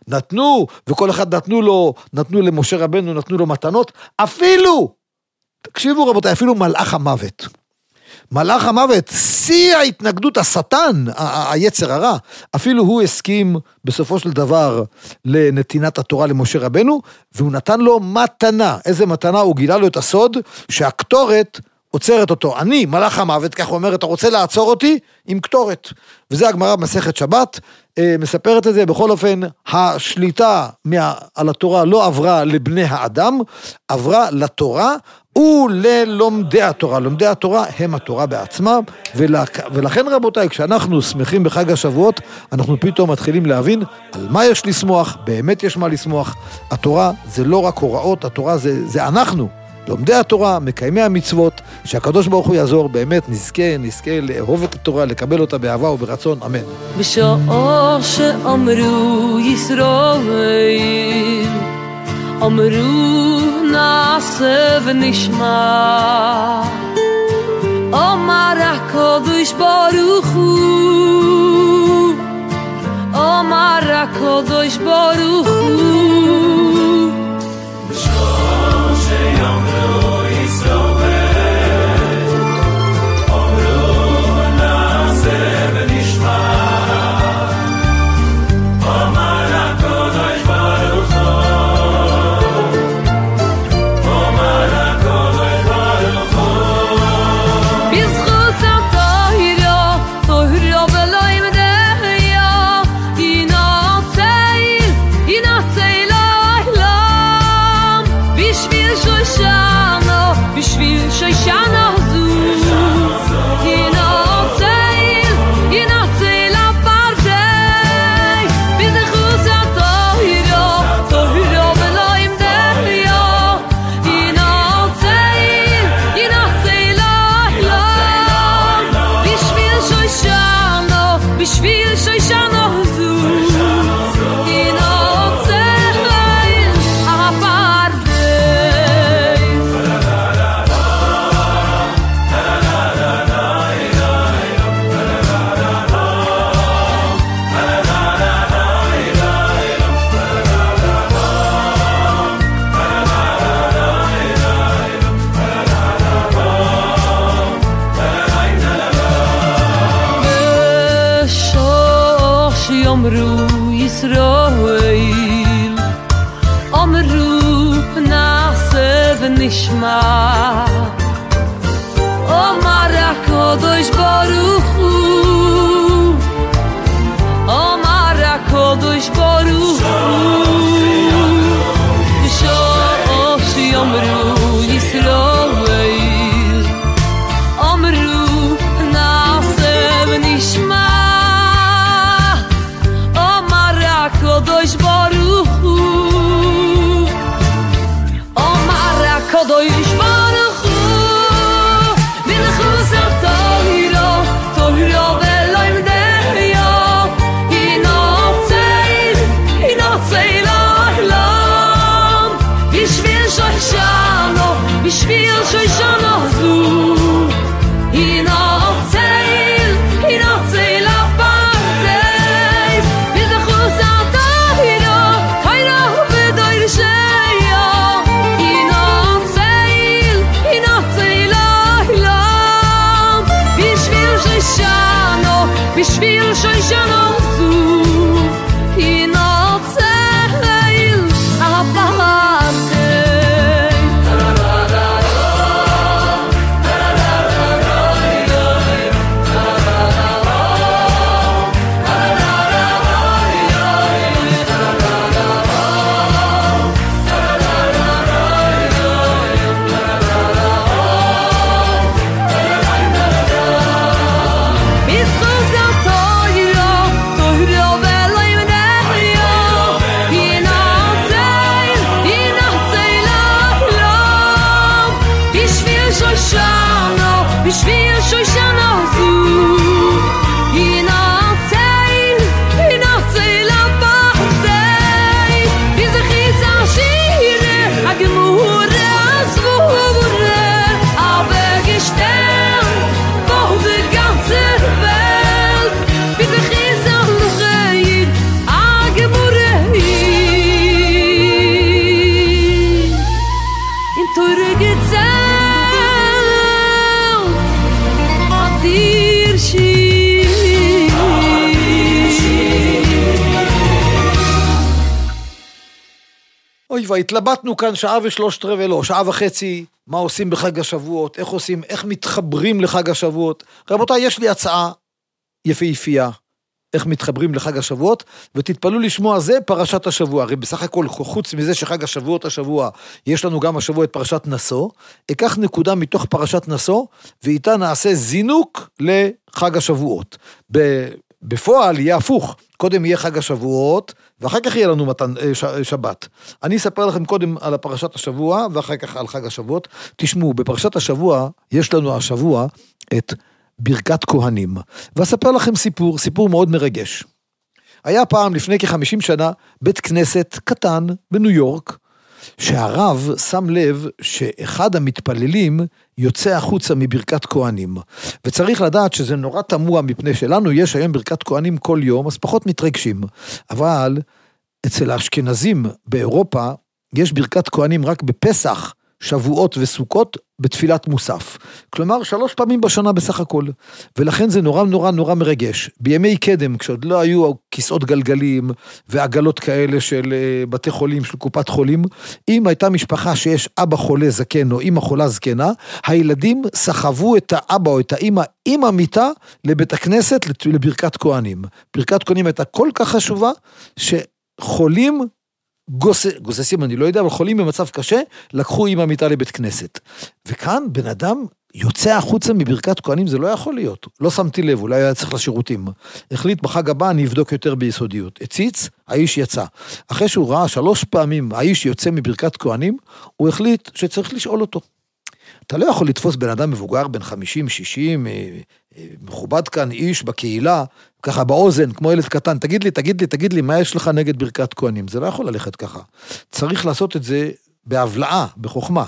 Speaker 2: נתנו, וכל אחד נתנו למשה רבנו, נתנו לו מתנות, אפילו, תקשיבו רבותיי, אפילו מלאך המוות. מלאך המוות, שיא ההתנגדות, השטן, היצר הרע, אפילו הוא הסכים בסופו של דבר לנתינת התורה למשה רבנו, והוא נתן לו מתנה. איזה מתנה? הוא גילה לו את הסוד שהקטורת עוצרת אותו. אני, מלאך המוות, כך הוא אומר, אתה רוצה לעצור אותי? עם קטורת. וזה הגמרא במסכת שבת, מספרת את זה. בכל אופן, השליטה על התורה לא עברה לבני האדם, עברה לתורה וללומדי התורה. לומדי התורה הם התורה בעצמה, ולכן רבותיי, כשאנחנו שמחים בחג השבועות, אנחנו פתאום מתחילים להבין על מה יש לשמוח, באמת יש מה לשמוח. התורה זה לא רק הוראות, התורה זה אנחנו. לומדי התורה, מקיימי המצוות, שהקדוש ברוך הוא יעזור, באמת נזכה לאהוב את התורה, לקבל אותה באהבה וברצון, אמן.
Speaker 4: בשעה שאמרו ישראל, אמרו נעשה ונשמע, אמר הקדוש ברוך הוא, אמר הקדוש ברוך הוא,
Speaker 6: בשעה שיאמרו ישראל, אמרו נעשה ונשמע, אמר הקדוש ברוך הוא, אמר הקדוש ברוך הוא,
Speaker 4: בזכות התורה, תורה ולא ימדיה, ינצל לעולם, בשביל שושנה זו, ינצל הפרדי, בזכות התורה, תורה ולא ימדיה, ינצל לעולם, בשביל שושנה זו, ינצל הפרדי. אמרו ישראל, אמרו נעשה ונשמע, אמר הקדוש ברוך הוא, אמר הקדוש ברוך הוא, בשעה שיאמרו ישראל, אמרו נעשה ונשמע, הקדוש ברוך הוא, אמר הקדוש ברוך הוא, בזכות התורה, תורה ולא ימדיה, ינצל לעולם, בשביל שושנה זו, ינצל הפרדי, בזכות התורה, תורה ודורשיה, ינצל teure gezählt Adir Shir
Speaker 2: אוי, והתלבטנו כאן שעה ושלושת רבעי, לא, שעה וחצי, מה עושים בחג השבועות, איך עושים, איך מתחברים לחג השבועות. רבותיי, יש לי הצעה יפהפייה, איך מתחברים לחג השבועות, ותתפלו לשמוע, זה פרשת השבוע. הרי בסך הכל, חוץ מזה שחג השבועות השבוע, יש לנו גם השבוע את פרשת נשוא, אקח נקודה מתוך פרשת נשוא, ואיתה נעשה זינוק לחג השבועות. בפועל יהיה הפוך, קודם יהיה חג השבועות, ואחר כך יהיה לנו שבת. אני אספר לכם קודם על פרשת השבוע, ואחר כך על חג השבועות. תשמעו, בפרשת השבוע, יש לנו השבוע את ברכת כהנים. ואספר לכם סיפור מאוד מרגש. היה פעם, לפני כ-50 שנה, בית כנסת קטן בניו יורק, שהרב שם לב שאחד המתפללים יוצא החוצה מברכת כהנים. וצריך לדעת שזה נורא תמוה מפני שלנו יש היום ברכת כהנים כל יום, אז פחות מתרגשים. אבל אצל האשכנזים באירופה יש ברכת כהנים רק בפסח, שבועות וסוכות בתפילת מוסף. כלומר, 3 פעמים בשנה בסך הכל. ולכן זה נורא נורא נורא מרגש. בימי קדם, כשעוד לא היו כיסאות גלגלים ועגלות כאלה של בתי חולים, של קופת חולים, אם הייתה משפחה שיש אבא חולה זקן או אמא חולה זקנה, הילדים סחבו את האבא או את האמא עם המיטה לבית הכנסת לברכת כהנים. ברכת כהנים הייתה כל כך חשובה שחולים גוססים, אני לא יודע, אבל חולים במצב קשה, לקחו עם המיטה לבית כנסת. וכאן בן אדם יוצא החוצה מברכת כהנים, זה לא יכול להיות. לא שמתי לב, אולי היה צריך לשירותים. החליט בחג הבא, אני אבדוק יותר ביסודיות. הציץ, האיש יצא. אחרי שהוא ראה 3 פעמים, האיש יוצא מברכת כהנים, הוא החליט שצריך לשאול אותו. אתה לא יכול לתפוס בן אדם מבוגר, בן 50, 60, מכובד כאן, איש בקהילה, ככה באוזן, כמו ילד קטן, תגיד לי, מה יש לך נגד ברכת כהנים? זה לא יכול ללכת ככה. צריך לעשות את זה בהבלעה, בחוכמה.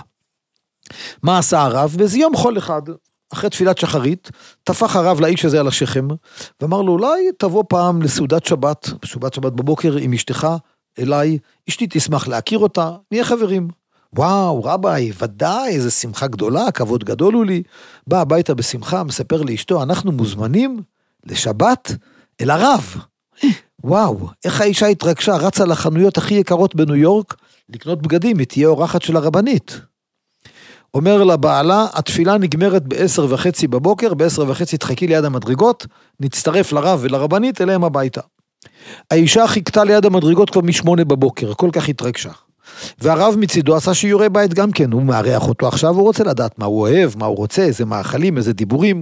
Speaker 2: מה עשה הרב? באיזה יום חול אחד, אחרי תפילת שחרית, טפח הרב לאיש הזה על השכם, ואמר לו, אולי תבוא פעם לסעודת שבת, שבת בבוקר עם אשתך, אליי, אשתי תשמח להכיר אותה, נהיה חברים. וואו, רבי, ודאי, איזו שמחה גדולה, כבוד גדול הוא לי. בא הביתה בשמחה, מספר לאשתו, אנחנו מוזמנים לשבת אל הרב. וואו, איך האישה התרגשה, רצה לחנויות הכי יקרות בניו יורק, לקנות בגדים, היא תהיה אורחת של הרבנית. אומר לבעלה, התפילה נגמרת ב10:30 בבוקר, ב10:30 תחכי ליד המדרגות, נצטרף לרב ולרבנית אליהם הביתה. האישה חיכתה ליד המדרגות כבר מ8 בבוקר, כל כך התרגשה. והרב מצידו עשה שיעורי בית גם כן, הוא מארח אותו עכשיו, הוא רוצה לדעת מה הוא אוהב, מה הוא רוצה, איזה מאכלים, איזה דיבורים.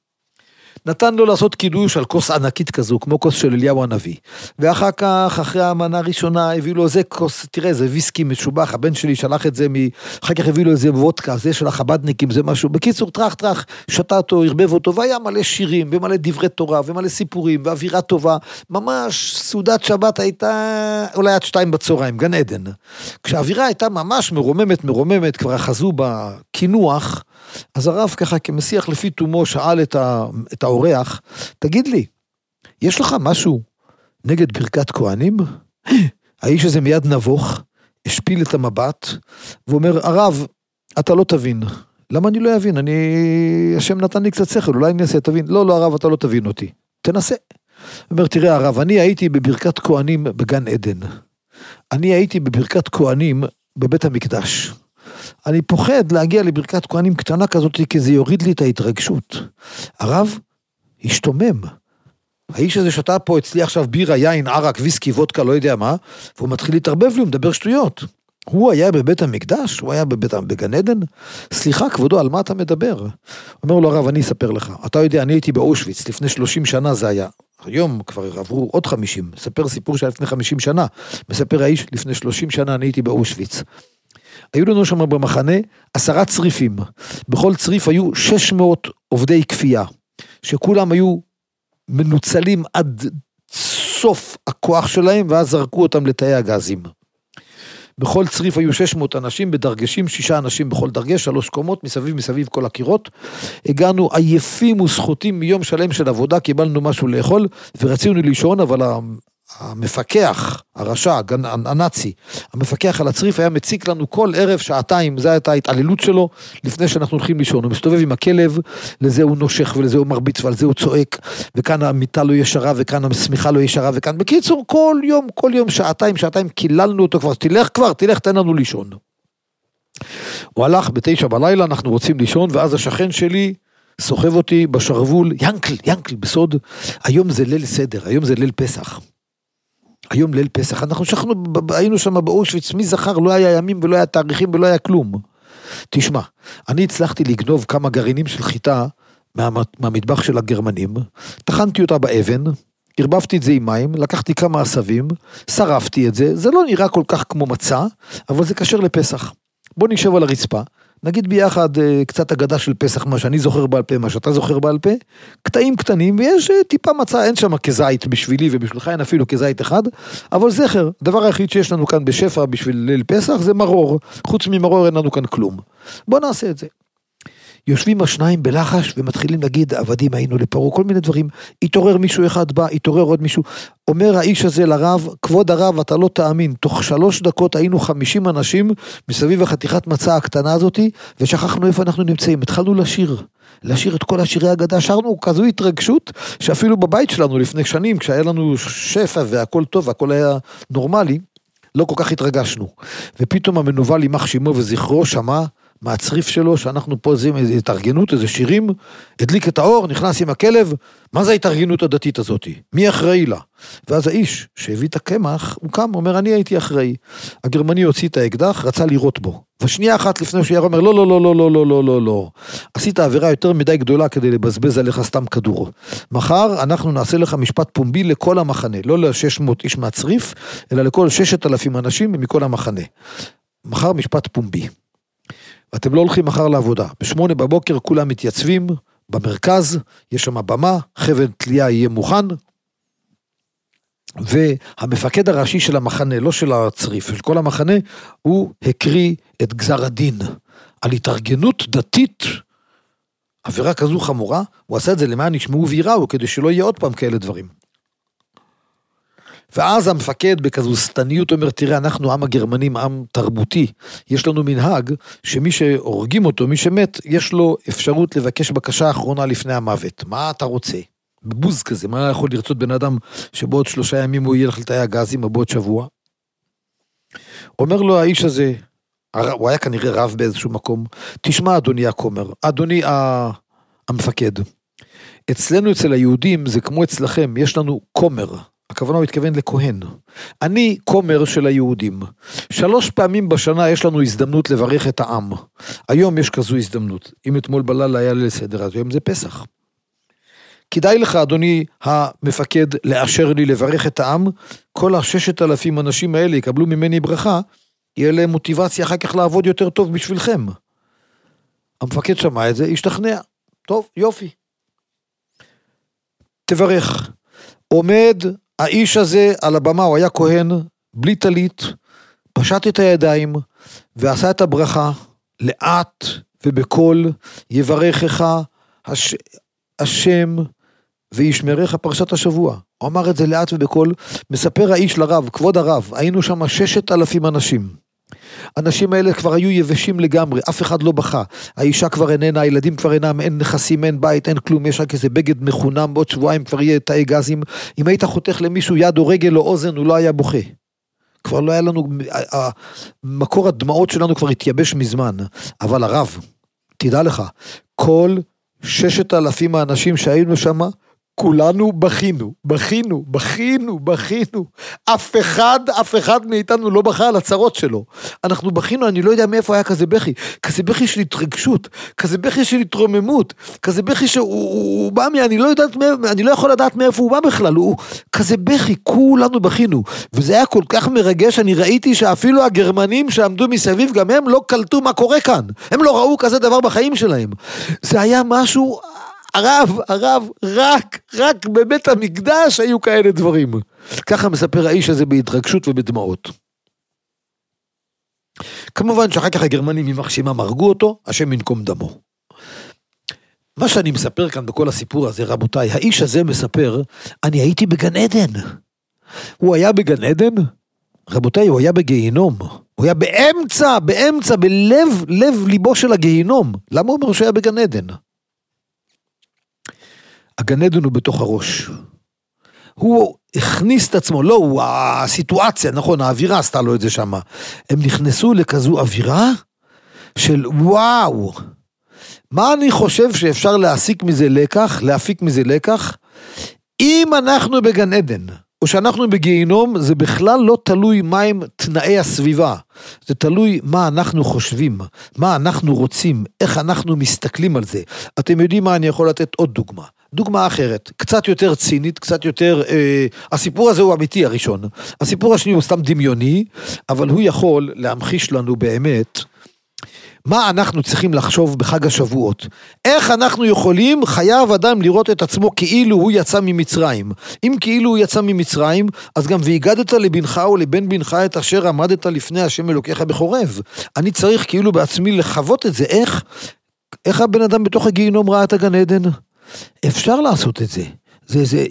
Speaker 2: נתן לו לעשות קידוש על כוס ענקית כזו, כמו כוס של אליהו הנביא. ואחר כך, אחרי המנה הראשונה, הביא לו איזה כוס, תראה, זה ויסקי משובח, הבן שלי שלח את זה, אחר כך הביא לו איזה וודקה, זה של החבדניקים, זה משהו. בקיצור, טרח, שתה אותו, הרבב אותו, והיה מלא שירים, ומלא דברי תורה, ומלא סיפורים, ואווירה טובה. ממש, סעודת שבת הייתה, אולי עד 2 בצהריים, גן עדן. כשהאווירה הייתה ממש מרוממת, כבר אחזו בכינוח, אז הרב ככה כמשיח לפי תומו שאל את האורח, תגיד לי, יש לך משהו נגד ברכת כהנים? האיש הזה מיד נבוך, השפיל את המבט, ואומר, הרב, אתה לא תבין. למה אני לא אבין? השם נתן לי קצת שכל, אולי אני אעשה, תבין. לא, הרב, אתה לא תבין אותי. תנסה. אומר, תראה הרב, אני הייתי בברכת כהנים בגן עדן. אני הייתי בברכת כהנים בבית המקדש. אני פוחד להגיע לברכת כהנים קטנה כזאת, כי זה יוריד לי את ההתרגשות. הרב השתומם. האיש הזה שתה פה אצלי עכשיו בירה, יין, ערק, ויסקי, וודקה, לא יודע מה, והוא מתחיל להתערבב לי, הוא מדבר שטויות. הוא היה בבית המקדש? הוא היה בגן עדן? סליחה, כבודו, על מה אתה מדבר? אומר לו הרב, אני אספר לך. אתה יודע, אני הייתי באושוויץ, לפני 30 שנה זה היה. היום כבר עברו עוד 50. מספר סיפור שהיה לפני 50 שנה. מספר האיש, לפני 30 שנה אני הייתי באושוויץ. היו לנו שם במחנה 10 צריפים. בכל צריף היו 600 עובדי כפייה, שכולם היו מנוצלים עד סוף הכוח שלהם, ואז זרקו אותם לתאי הגזים. בכל צריף היו 600 אנשים בדרגשים, 6 אנשים בכל דרגש, 3 קומות, מסביב כל הקירות. הגענו עייפים וסחוטים מיום שלם של עבודה, קיבלנו משהו לאכול, ורצינו לישון, אבל המפקח, הרשע, הנאצי, המפקח על הצריף היה מציק לנו כל ערב שעתיים, זו הייתה ההתעללות שלו, לפני שאנחנו הולכים לישון, הוא מסתובב עם הכלב, לזה הוא נושך ולזה הוא מרביץ ועל זה הוא צועק, וכאן המיטה לא ישרה וכאן השמיכה לא ישרה, וכאן בקיצור כל יום שעתיים קיללנו אותו כבר, תלך תן לנו לישון. הוא הלך 9 בלילה, אנחנו רוצים לישון, ואז השכן שלי סוחב אותי בשרוול, ינקל, בסוד, היום זה ליל סדר, היום זה ליל פסח. היום ליל פסח, אנחנו היינו שם באושוויץ, מי זכר, לא היה ימים ולא היה תאריכים ולא היה כלום. תשמע, אני הצלחתי לגנוב כמה גרעינים של חיטה מהמטבח של הגרמנים, טחנתי אותה באבן, הרבבתי את זה עם מים, לקחתי כמה עשבים, שרפתי את זה, זה לא נראה כל כך כמו מצה, אבל זה קשר לפסח. בוא נשב על הרצפה, נגיד ביחד קצת אגדה של פסח, מה שאני זוכר בעל פה, מה שאתה זוכר בעל פה, קטעים קטנים, ויש טיפה מצה, אין שם כזית בשבילי, ובשבילך אין אפילו כזית אחד, אבל זכר, הדבר היחיד שיש לנו כאן בשפע בשביל ליל פסח, זה מרור, חוץ ממרור אין לנו כאן כלום. בוא נעשה את זה. יושבים השניים בלחש, ומתחילים להגיד, עבדים היינו לפרו, כל מיני דברים, התעורר מישהו אחד בא, התעורר עוד מישהו, אומר האיש הזה לרב, כבוד הרב, אתה לא תאמין, תוך 3 דקות היינו 50 אנשים, מסביב החתיכת מצה הקטנה הזאת, ושכחנו איפה אנחנו נמצאים, התחלנו לשיר את כל השירי הגדה, שרנו כזו התרגשות, שאפילו בבית שלנו לפני שנים, כשהיה לנו שפע והכל טוב, והכל היה נורמלי, לא כל כך התרגשנו, ופתאום המנוול יימח שמו וזכרו שמע, מהצריף שלו, שאנחנו פה איזו התארגנות, איזה שירים, הדליק את האור, נכנס עם הכלב, מה זה ההתארגנות הדתית הזאת? מי אחראי לה? ואז האיש שהביא את הקמח, הוא קם, אומר, אני הייתי אחראי. הגרמני הוציא את האקדח, רצה לירות בו. ושנייה אחת לפני שהוא אומר, לא. עשית עבירה יותר מדי גדולה כדי לבזבז עליך סתם כדור. מחר אנחנו נעשה לך משפט פומבי לכל המחנה, לא ל-600 איש מהצריף, אלא לכל 6,000 אנשים מכל המחנה. מחר משפט פומבי. אתם לא הולכים מחר לעבודה. 8 בבוקר כולם מתייצבים במרכז, יש שם במה, חבל תלייה יהיה מוכן, והמפקד הראשי של המחנה, לא של הצריף, של כל המחנה, הוא הקריא את גזר הדין על התארגנות דתית, עבירה כזו חמורה, הוא עשה את זה למען ישמעו ויראו, כדי שלא יהיה עוד פעם כאלה דברים. ואז המפקד בכזו סתניות אומר, תראה, אנחנו עם הגרמנים, עם תרבותי, יש לנו מנהג שמי שהורגים אותו, מי שמת, יש לו אפשרות לבקש בקשה האחרונה לפני המוות. מה אתה רוצה? בבוז כזה, מה יכול לרצות בן אדם שבעוד 3 ימים הוא ילך לתאי הגזים, או בעוד שבוע? אומר לו האיש הזה, הוא היה כנראה רב באיזשהו מקום, תשמע אדוני הכומר, אדוני המפקד, אצלנו אצל היהודים זה כמו אצלכם, יש לנו כומר, הכוונה הוא התכוון לכהן. אני כומר של היהודים. 3 פעמים בשנה יש לנו הזדמנות לברך את העם. היום יש כזו הזדמנות. אם אתמול בלילה היה ליל סדר, אז היום זה פסח. כדאי לך, אדוני המפקד, לאשר לי לברך את העם. כל 6,000 אנשים האלה יקבלו ממני ברכה, יהיה להם מוטיבציה אחר כך לעבוד יותר טוב בשבילכם. המפקד שמע את זה, השתכנע. טוב, יופי. תברך. עומד האיש הזה על הבמה, הוא היה כהן, בלי טלית, פשט את הידיים, ועשה את הברכה, לאט ובקול, יברכך השם, וישמרך פרשת השבוע. הוא אמר את זה לאט ובקול, מספר האיש לרב, כבוד הרב, היינו שם 6,000 אנשים. אנשים האלה כבר היו יבשים לגמרי, אף אחד לא בכה, האישה כבר איננה, הילדים כבר אינם, אין נכסים, אין בית, אין כלום, יש רק איזה בגד מחונם, בעוד שבועיים כבר יהיה תאי גזים, אם היית חותך למישהו יד או רגל או אוזן, הוא לא היה בוכה. כבר לא היה לנו, מקור הדמעות שלנו כבר התייבש מזמן, אבל הרב, תדע לך, כל 6,000 האנשים שהיינו שם, כולנו בכינו. אף אחד מאיתנו לא בכה על הצרות שלו. אנחנו בכינו, אני לא יודע מאיפה היה כזה בכי. כזה בכי של התרגשות, כזה בכי של התרוממות, כזה בכי שהוא בא אני לא יכול לדעת מאיפה הוא בא בכלל. הוא כזה בכי, כולנו בכינו. וזה היה כל כך מרגש, אני ראיתי שאפילו הגרמנים שעמדו מסביב, גם הם לא קלטו מה קורה כאן. הם לא ראו כזה דבר בחיים שלהם. זה היה משהו... הרב, רק בבית המקדש היו כאלה דברים. ככה מספר האיש הזה בהתרגשות ובדמעות. כמובן שאחר כך הגרמנים יימח שמם הרגו אותו, השם ינקום דמו. מה שאני מספר כאן בכל הסיפור הזה, רבותיי, האיש הזה מספר, אני הייתי בגן עדן. הוא היה בגן עדן? רבותיי, הוא היה בגיהינום. הוא היה באמצע, בלב ליבו של הגיהינום. למה הוא אומר שהוא היה בגן עדן? הגן עדן הוא בתוך הראש. הוא הכניס את עצמו, לא, הוא הסיטואציה, נכון, האווירה עשתה לו את זה שם. הם נכנסו לכזו אווירה של וואו. מה אני חושב שאפשר להפיק מזה לקח? אם אנחנו בגן עדן, או שאנחנו בגיהינום, זה בכלל לא תלוי מהם תנאי הסביבה. זה תלוי מה אנחנו חושבים, מה אנחנו רוצים, איך אנחנו מסתכלים על זה. אתם יודעים מה, אני יכול לתת עוד דוגמה. דוגמה אחרת, קצת יותר צינית, קצת יותר, הסיפור הזה הוא אמיתי הראשון. הסיפור השני הוא סתם דמיוני, אבל הוא יכול להמחיש לנו באמת, מה אנחנו צריכים לחשוב בחג השבועות? איך אנחנו יכולים, חייב אדם לראות את עצמו כאילו הוא יצא ממצרים. אם כאילו הוא יצא ממצרים, אז גם והגדת לבנך או לבן בנך את אשר עמדת לפני השם אלוקיך בחורב. אני צריך כאילו בעצמי לחוות את זה. איך הבן אדם בתוך הגיהינום ראה את הגן עדן? אפשר לעשות את זה. זה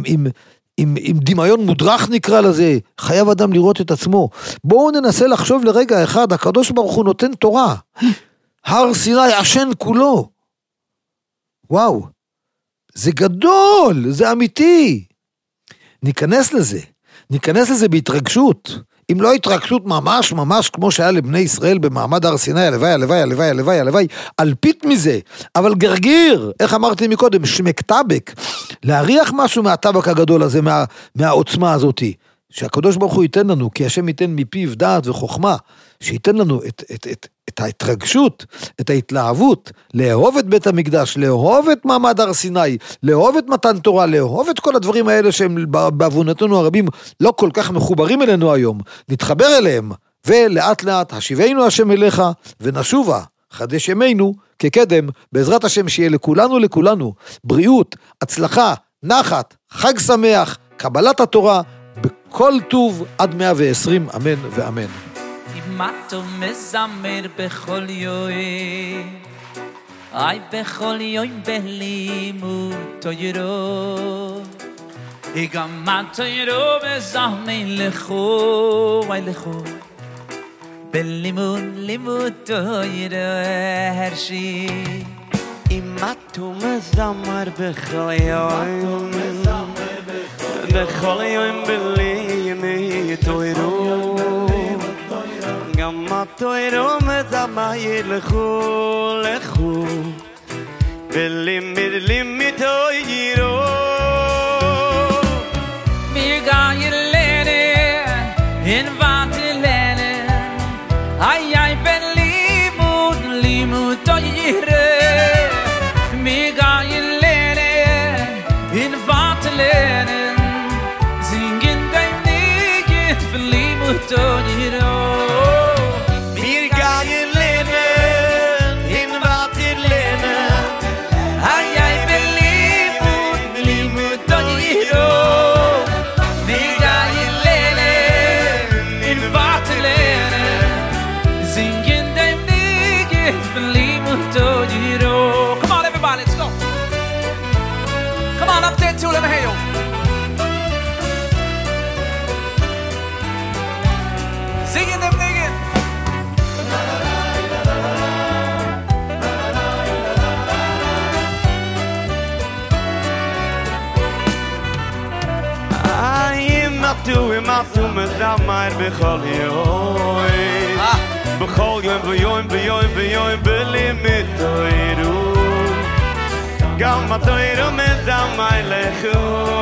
Speaker 2: עם דמיון מודרך נקרא לזה, חייב אדם לראות את עצמו. בואו ננסה לחשוב לרגע אחד, הקדוש ברוך הוא נותן תורה, הר סיני עשן כולו. וואו, זה גדול, זה אמיתי. ניכנס לזה בהתרגשות. אם לא התרגשות ממש כמו שהיה לבני ישראל במעמד הר סיני, הלוואי, אלפית מזה, אבל גרגיר, איך אמרתי מקודם, שמקטבק, להריח משהו מהטבק הגדול הזה, מהעוצמה הזאת, שהקדוש ברוך הוא ייתן לנו, כי השם ייתן מפיו דעת וחוכמה, שייתן לנו את ההתרגשות, את ההתלהבות, לאהוב את בית המקדש, לאהוב את מעמד הר סיני, לאהוב את מתן תורה, לאהוב את כל הדברים האלה שהם בעוונותינו הרבים לא כל כך מחוברים אלינו היום, נתחבר אליהם, ולאט לאט השיבנו השם אליך ונשובה, חדש ימינו כקדם, בעזרת השם שיהיה לכולנו בריאות, הצלחה, נחת, חג שמח, קבלת התורה, בכל טוב עד 120, אמן ואמן.
Speaker 4: אם אתה מזמר בכל יום, אי בכל יום בלימוד תורה, גם התורה מזמר לכו, בלימוד תורה הרשי.
Speaker 7: אם אתה מזמר בכל יום, בכל יום בלימוד תורה, גם התורה מזמר לכו, בלימוד תורה.
Speaker 4: Mir gaie lernen, in wat lernen, ay ben limud toyre. Mir gaie lernen, in wat lernen, singen dein Lied für limud toyre.
Speaker 7: Mir gaie lernen, in wat lernen, ay ben limud toyre.
Speaker 4: Come on, everybody, let's go. Come on, up there, let me hear you. Singing them niggas.
Speaker 7: im Atu mezamar bechol yoy bechol yoy belimit toiru gam toiru mezamar lechu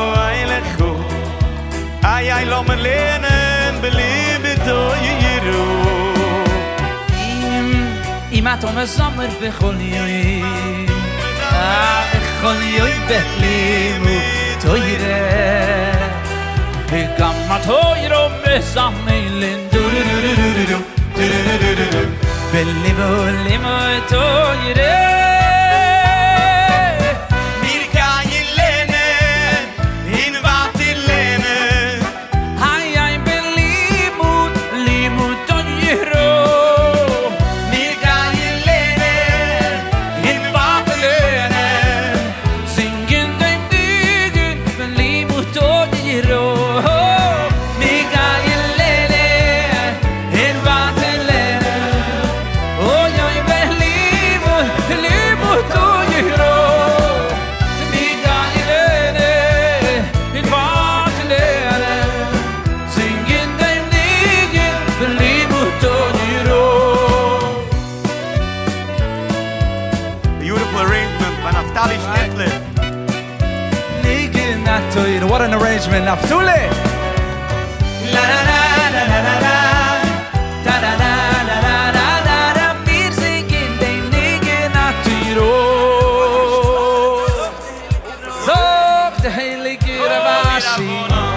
Speaker 7: ay lo melenen belimit toiru
Speaker 4: im Atu mezamar bechol yoy bechol yoy belimit toiru Gamma toiro mesamelen du belli bolimo toire
Speaker 7: mir kailene in vatilene
Speaker 4: ay belli limo toiro
Speaker 7: mir kailene in vatilene
Speaker 4: singen dem dig belli toiro
Speaker 5: by Naftali Schnittler.
Speaker 7: Nigel Natoir, what an arrangement, Naftule! La la la la la la la, da da da da da da da da, wir singen den Nigel Natoir. Sog der heilige Ravashi.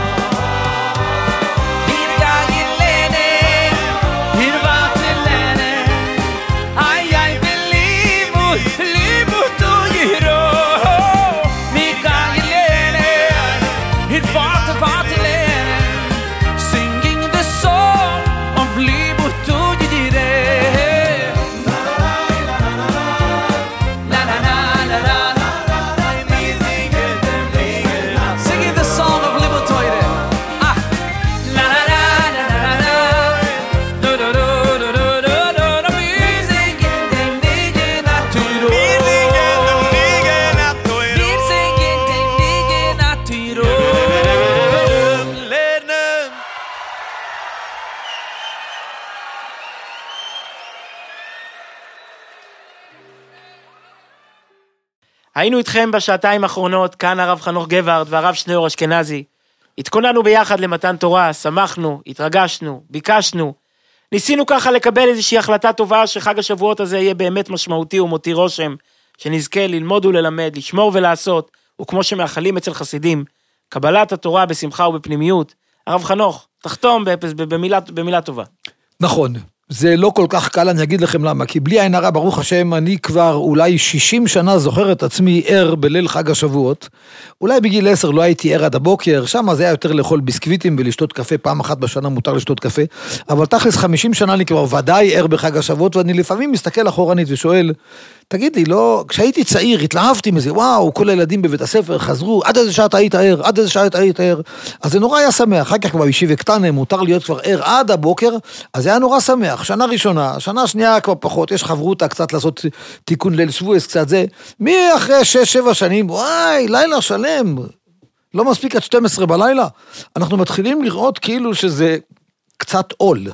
Speaker 3: היינו איתכם בשעתיים האחרונות, כאן הרב חנוך גבארד והרב שניאור אשכנזי. התכוננו ביחד למתן תורה, שמחנו, התרגשנו, ביקשנו. ניסינו ככה לקבל איזושהי החלטה טובה שחג השבועות הזה יהיה באמת משמעותי ומותיר רושם, שנזכה ללמוד וללמד, לשמור ולעשות, וכמו שמאחלים אצל חסידים, קבלת התורה בשמחה ובפנימיות. הרב חנוך, תחתום במילה טובה.
Speaker 2: נכון. זה לא כל כך קל, אני אגיד לכם למה, כי בלי עין הרע, ברוך השם, אני כבר אולי 60 שנה זוכר את עצמי ער בליל חג השבועות, אולי בגיל 10 לא הייתי ער עד הבוקר, שם זה היה יותר לאכול ביסקוויטים ולשתות קפה, פעם אחת בשנה מותר לשתות קפה, אבל תכלס 50 שנה אני כבר ודאי ער בחג השבועות, ואני לפעמים מסתכל אחורנית ושואל, תגיד לי, לא, כשהייתי צעיר התלהבתי מזה, וואו, כל הילדים בבית הספר חזרו, עד איזה שעת היית ער, עד איזה שעת היית ער, אז זה נורא היה שמח, אחר כך כבר בישיבה קטנה, מותר להיות כבר ער עד הבוקר, אז זה היה נורא שמח, שנה ראשונה, שנה שנייה כבר פחות, יש חברותה קצת לעשות תיקון ליל שבועס, קצת זה, מי אחרי 6-7 שנים, וואי, לילה שלם, לא מספיק עד 12 בלילה, אנחנו מתחילים לראות כאילו שזה קצת עול,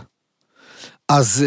Speaker 2: אז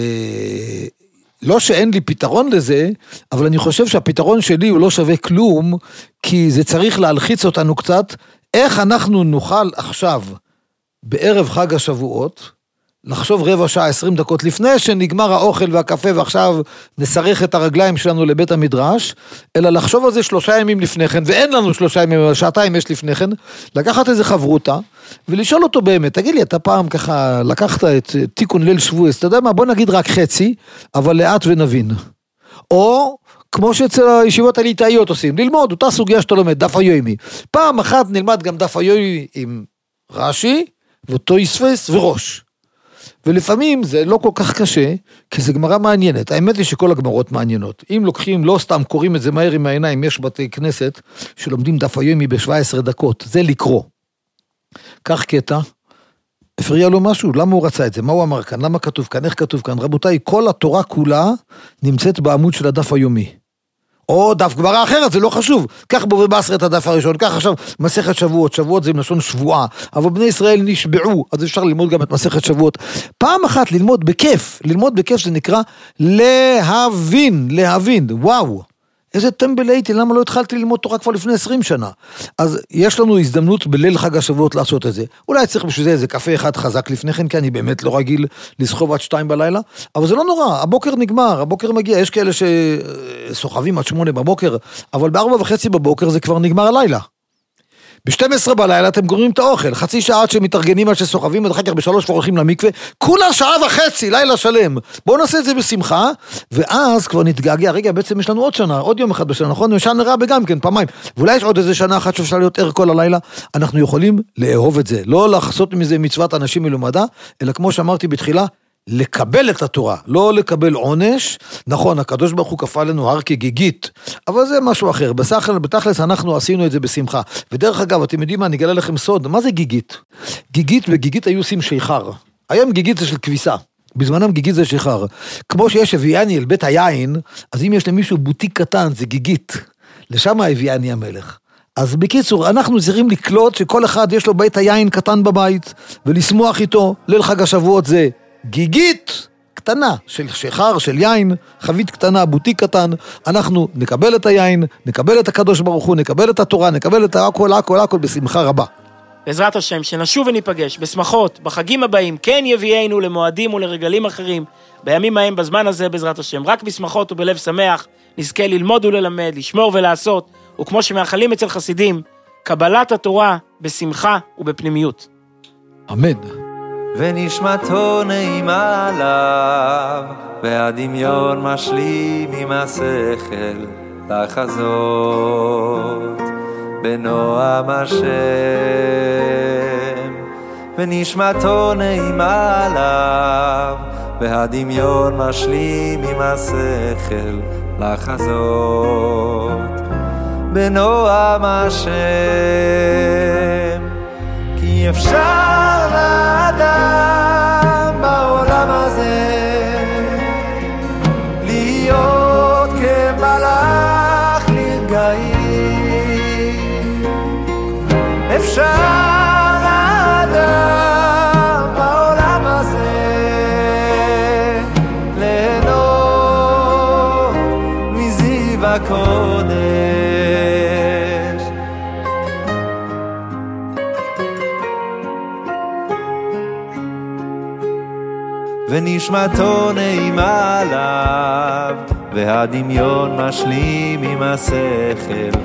Speaker 2: לא שאין לי פתרון לזה, אבל אני חושב שהפתרון שלי הוא לא שווה כלום, כי זה צריך להלחיץ אותנו קצת, איך אנחנו נוכל עכשיו, בערב חג השבועות, לחשוב רבע שעה, 20 דקות לפני שנגמר האוכל והקפה, ועכשיו נסרך את הרגליים שלנו לבית המדרש, אלא לחשוב על זה 3 ימים לפני כן, ואין לנו 3 ימים, אבל 2 שעתיים יש לפני כן, לקחת איזה חברותה, ולשאול אותו באמת, תגיד לי, אתה פעם ככה לקחת את תיקון ליל שבועס, אתה יודע מה, בוא נגיד רק חצי, אבל לאט ונבין. או כמו שאצל הישיבות הליטאיות עושים, ללמוד אותה סוגיה שאתה לומד, דף היומי. פעם אחת נלמד גם דף היומי עם רש"י, וטויספס וראש. ולפעמים זה לא כל כך קשה, כי זה גמרא מעניינת. האמת היא שכל הגמרות מעניינות. אם לוקחים, לא סתם קוראים את זה מהר עם העיניים, יש בתי כנסת שלומדים דף היומי ב-17 דקות, זה לקרוא. כך קטע, הפריע לו משהו, למה הוא רצה את זה? מה הוא אמר כאן? למה כתוב כאן? איך כתוב כאן? רבותיי, כל התורה כולה נמצאת בעמוד של הדף היומי. או דף גמרא אחרת, זה לא חשוב. כך בו ובעשר את הדף הראשון, כך עכשיו מסכת שבועות, שבועות זה עם לשון שבועה, אבל בני ישראל נשבעו, אז אפשר ללמוד גם את מסכת שבועות. פעם אחת ללמוד בכיף זה נקרא להבין, וואו. איזה טמבל הייתי, למה לא התחלתי ללמוד תורה כבר לפני 20 שנה? אז יש לנו הזדמנות בליל חג השבועות לעשות את זה. אולי צריך בשביל זה איזה קפה אחד חזק לפני כן, כי אני באמת לא רגיל לסחוב עד 2 בלילה, אבל זה לא נורא, הבוקר נגמר, הבוקר מגיע, יש כאלה שסוחבים עד 8 בבוקר, אבל ב4:30 בבוקר זה כבר נגמר הלילה. ב-12 בלילה אתם גורמים את האוכל, חצי שעה עד שמתארגנים עד שסוחבים, ואחר כך ב3 הולכים למקווה, כולה 1.5 שעות, לילה שלם. בואו נעשה את זה בשמחה, ואז כבר נתגעגע, רגע, בעצם יש לנו עוד שנה, עוד יום אחד בשנה, נכון? ושנה רע בגם כן, פעמיים. ואולי יש עוד איזה שנה אחת שאפשר להיות ער כל הלילה, אנחנו יכולים לאהוב את זה, לא לחסות מזה מצוות אנשים מלומדה, אלא כמו שאמרתי בתחילה, לקבל את התורה, לא לקבל עונש, נכון, הקדוש ברוך הוא כפה לנו הר כגיגית, אבל זה משהו אחר, בתכלס אנחנו עשינו את זה בשמחה, ודרך אגב, אתם יודעים מה, אני אגלה לכם סוד, מה זה גיגית? גיגית היו עושים שיכר, היום גיגית זה של כביסה, בזמנם גיגית זה שיכר, כמו שיש הביאני אל בית היין, אז אם יש למישהו בוטיק קטן, זה גיגית, לשם הביאני המלך. אז בקיצור, אנחנו צריכים לקלוט שכל אחד יש לו בית היין קטן בבית, ולשמוח איתו, ליל חג השבועות זה גיגית קטנה של שיכר, של יין, חבית קטנה, בוטיק קטן, אנחנו נקבל את היין, נקבל את הקדוש ברוך הוא, נקבל את התורה, נקבל את הכל בשמחה רבה.
Speaker 3: בעזרת השם, שנשוב וניפגש בשמחות, בחגים הבאים, כן יביאנו למועדים ולרגלים אחרים, בימים ההם, בזמן הזה, בעזרת השם, רק בשמחות ובלב שמח, נזכה ללמוד וללמד, לשמור ולעשות, וכמו שמאחלים אצל חסידים, קבלת התורה בשמחה ובפנימיות.
Speaker 2: אמן.
Speaker 8: ונשמתו נעימה עליו, והדמיון משלים עם השכל לחזות בנועם השם. ונשמתו נעימה עליו, והדמיון משלים עם השכל לחזות בנועם השם. כי אפשר לאדם בעולם הזה להיות כמלאך לרגעים. אפשר לאדם בעולם הזה ליהנות מזיו הקודש. ונשמתו נעימה עליו, והדמיון משלים עם השכל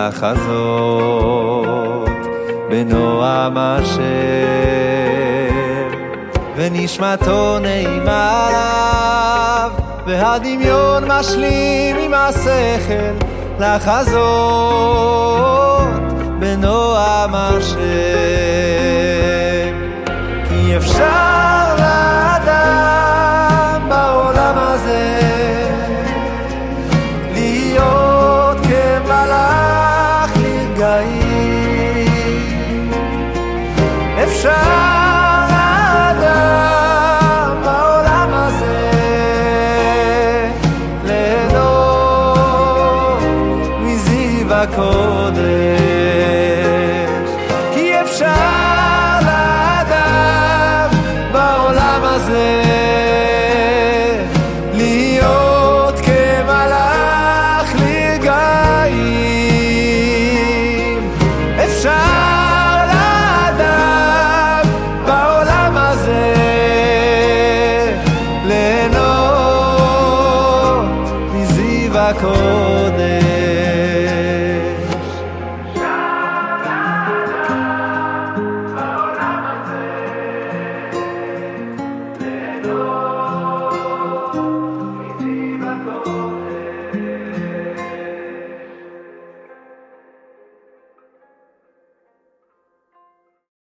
Speaker 8: לחזות בנועם השם. ונשמתו נעימה עליו, והדמיון משלים עם השכל לחזות בנועם השם. כי אפשר לאדם בעולם הזה להיות כמלאך לרגעים. אפשר לאדם בעולם הזה ליהנות מזיו הקודש.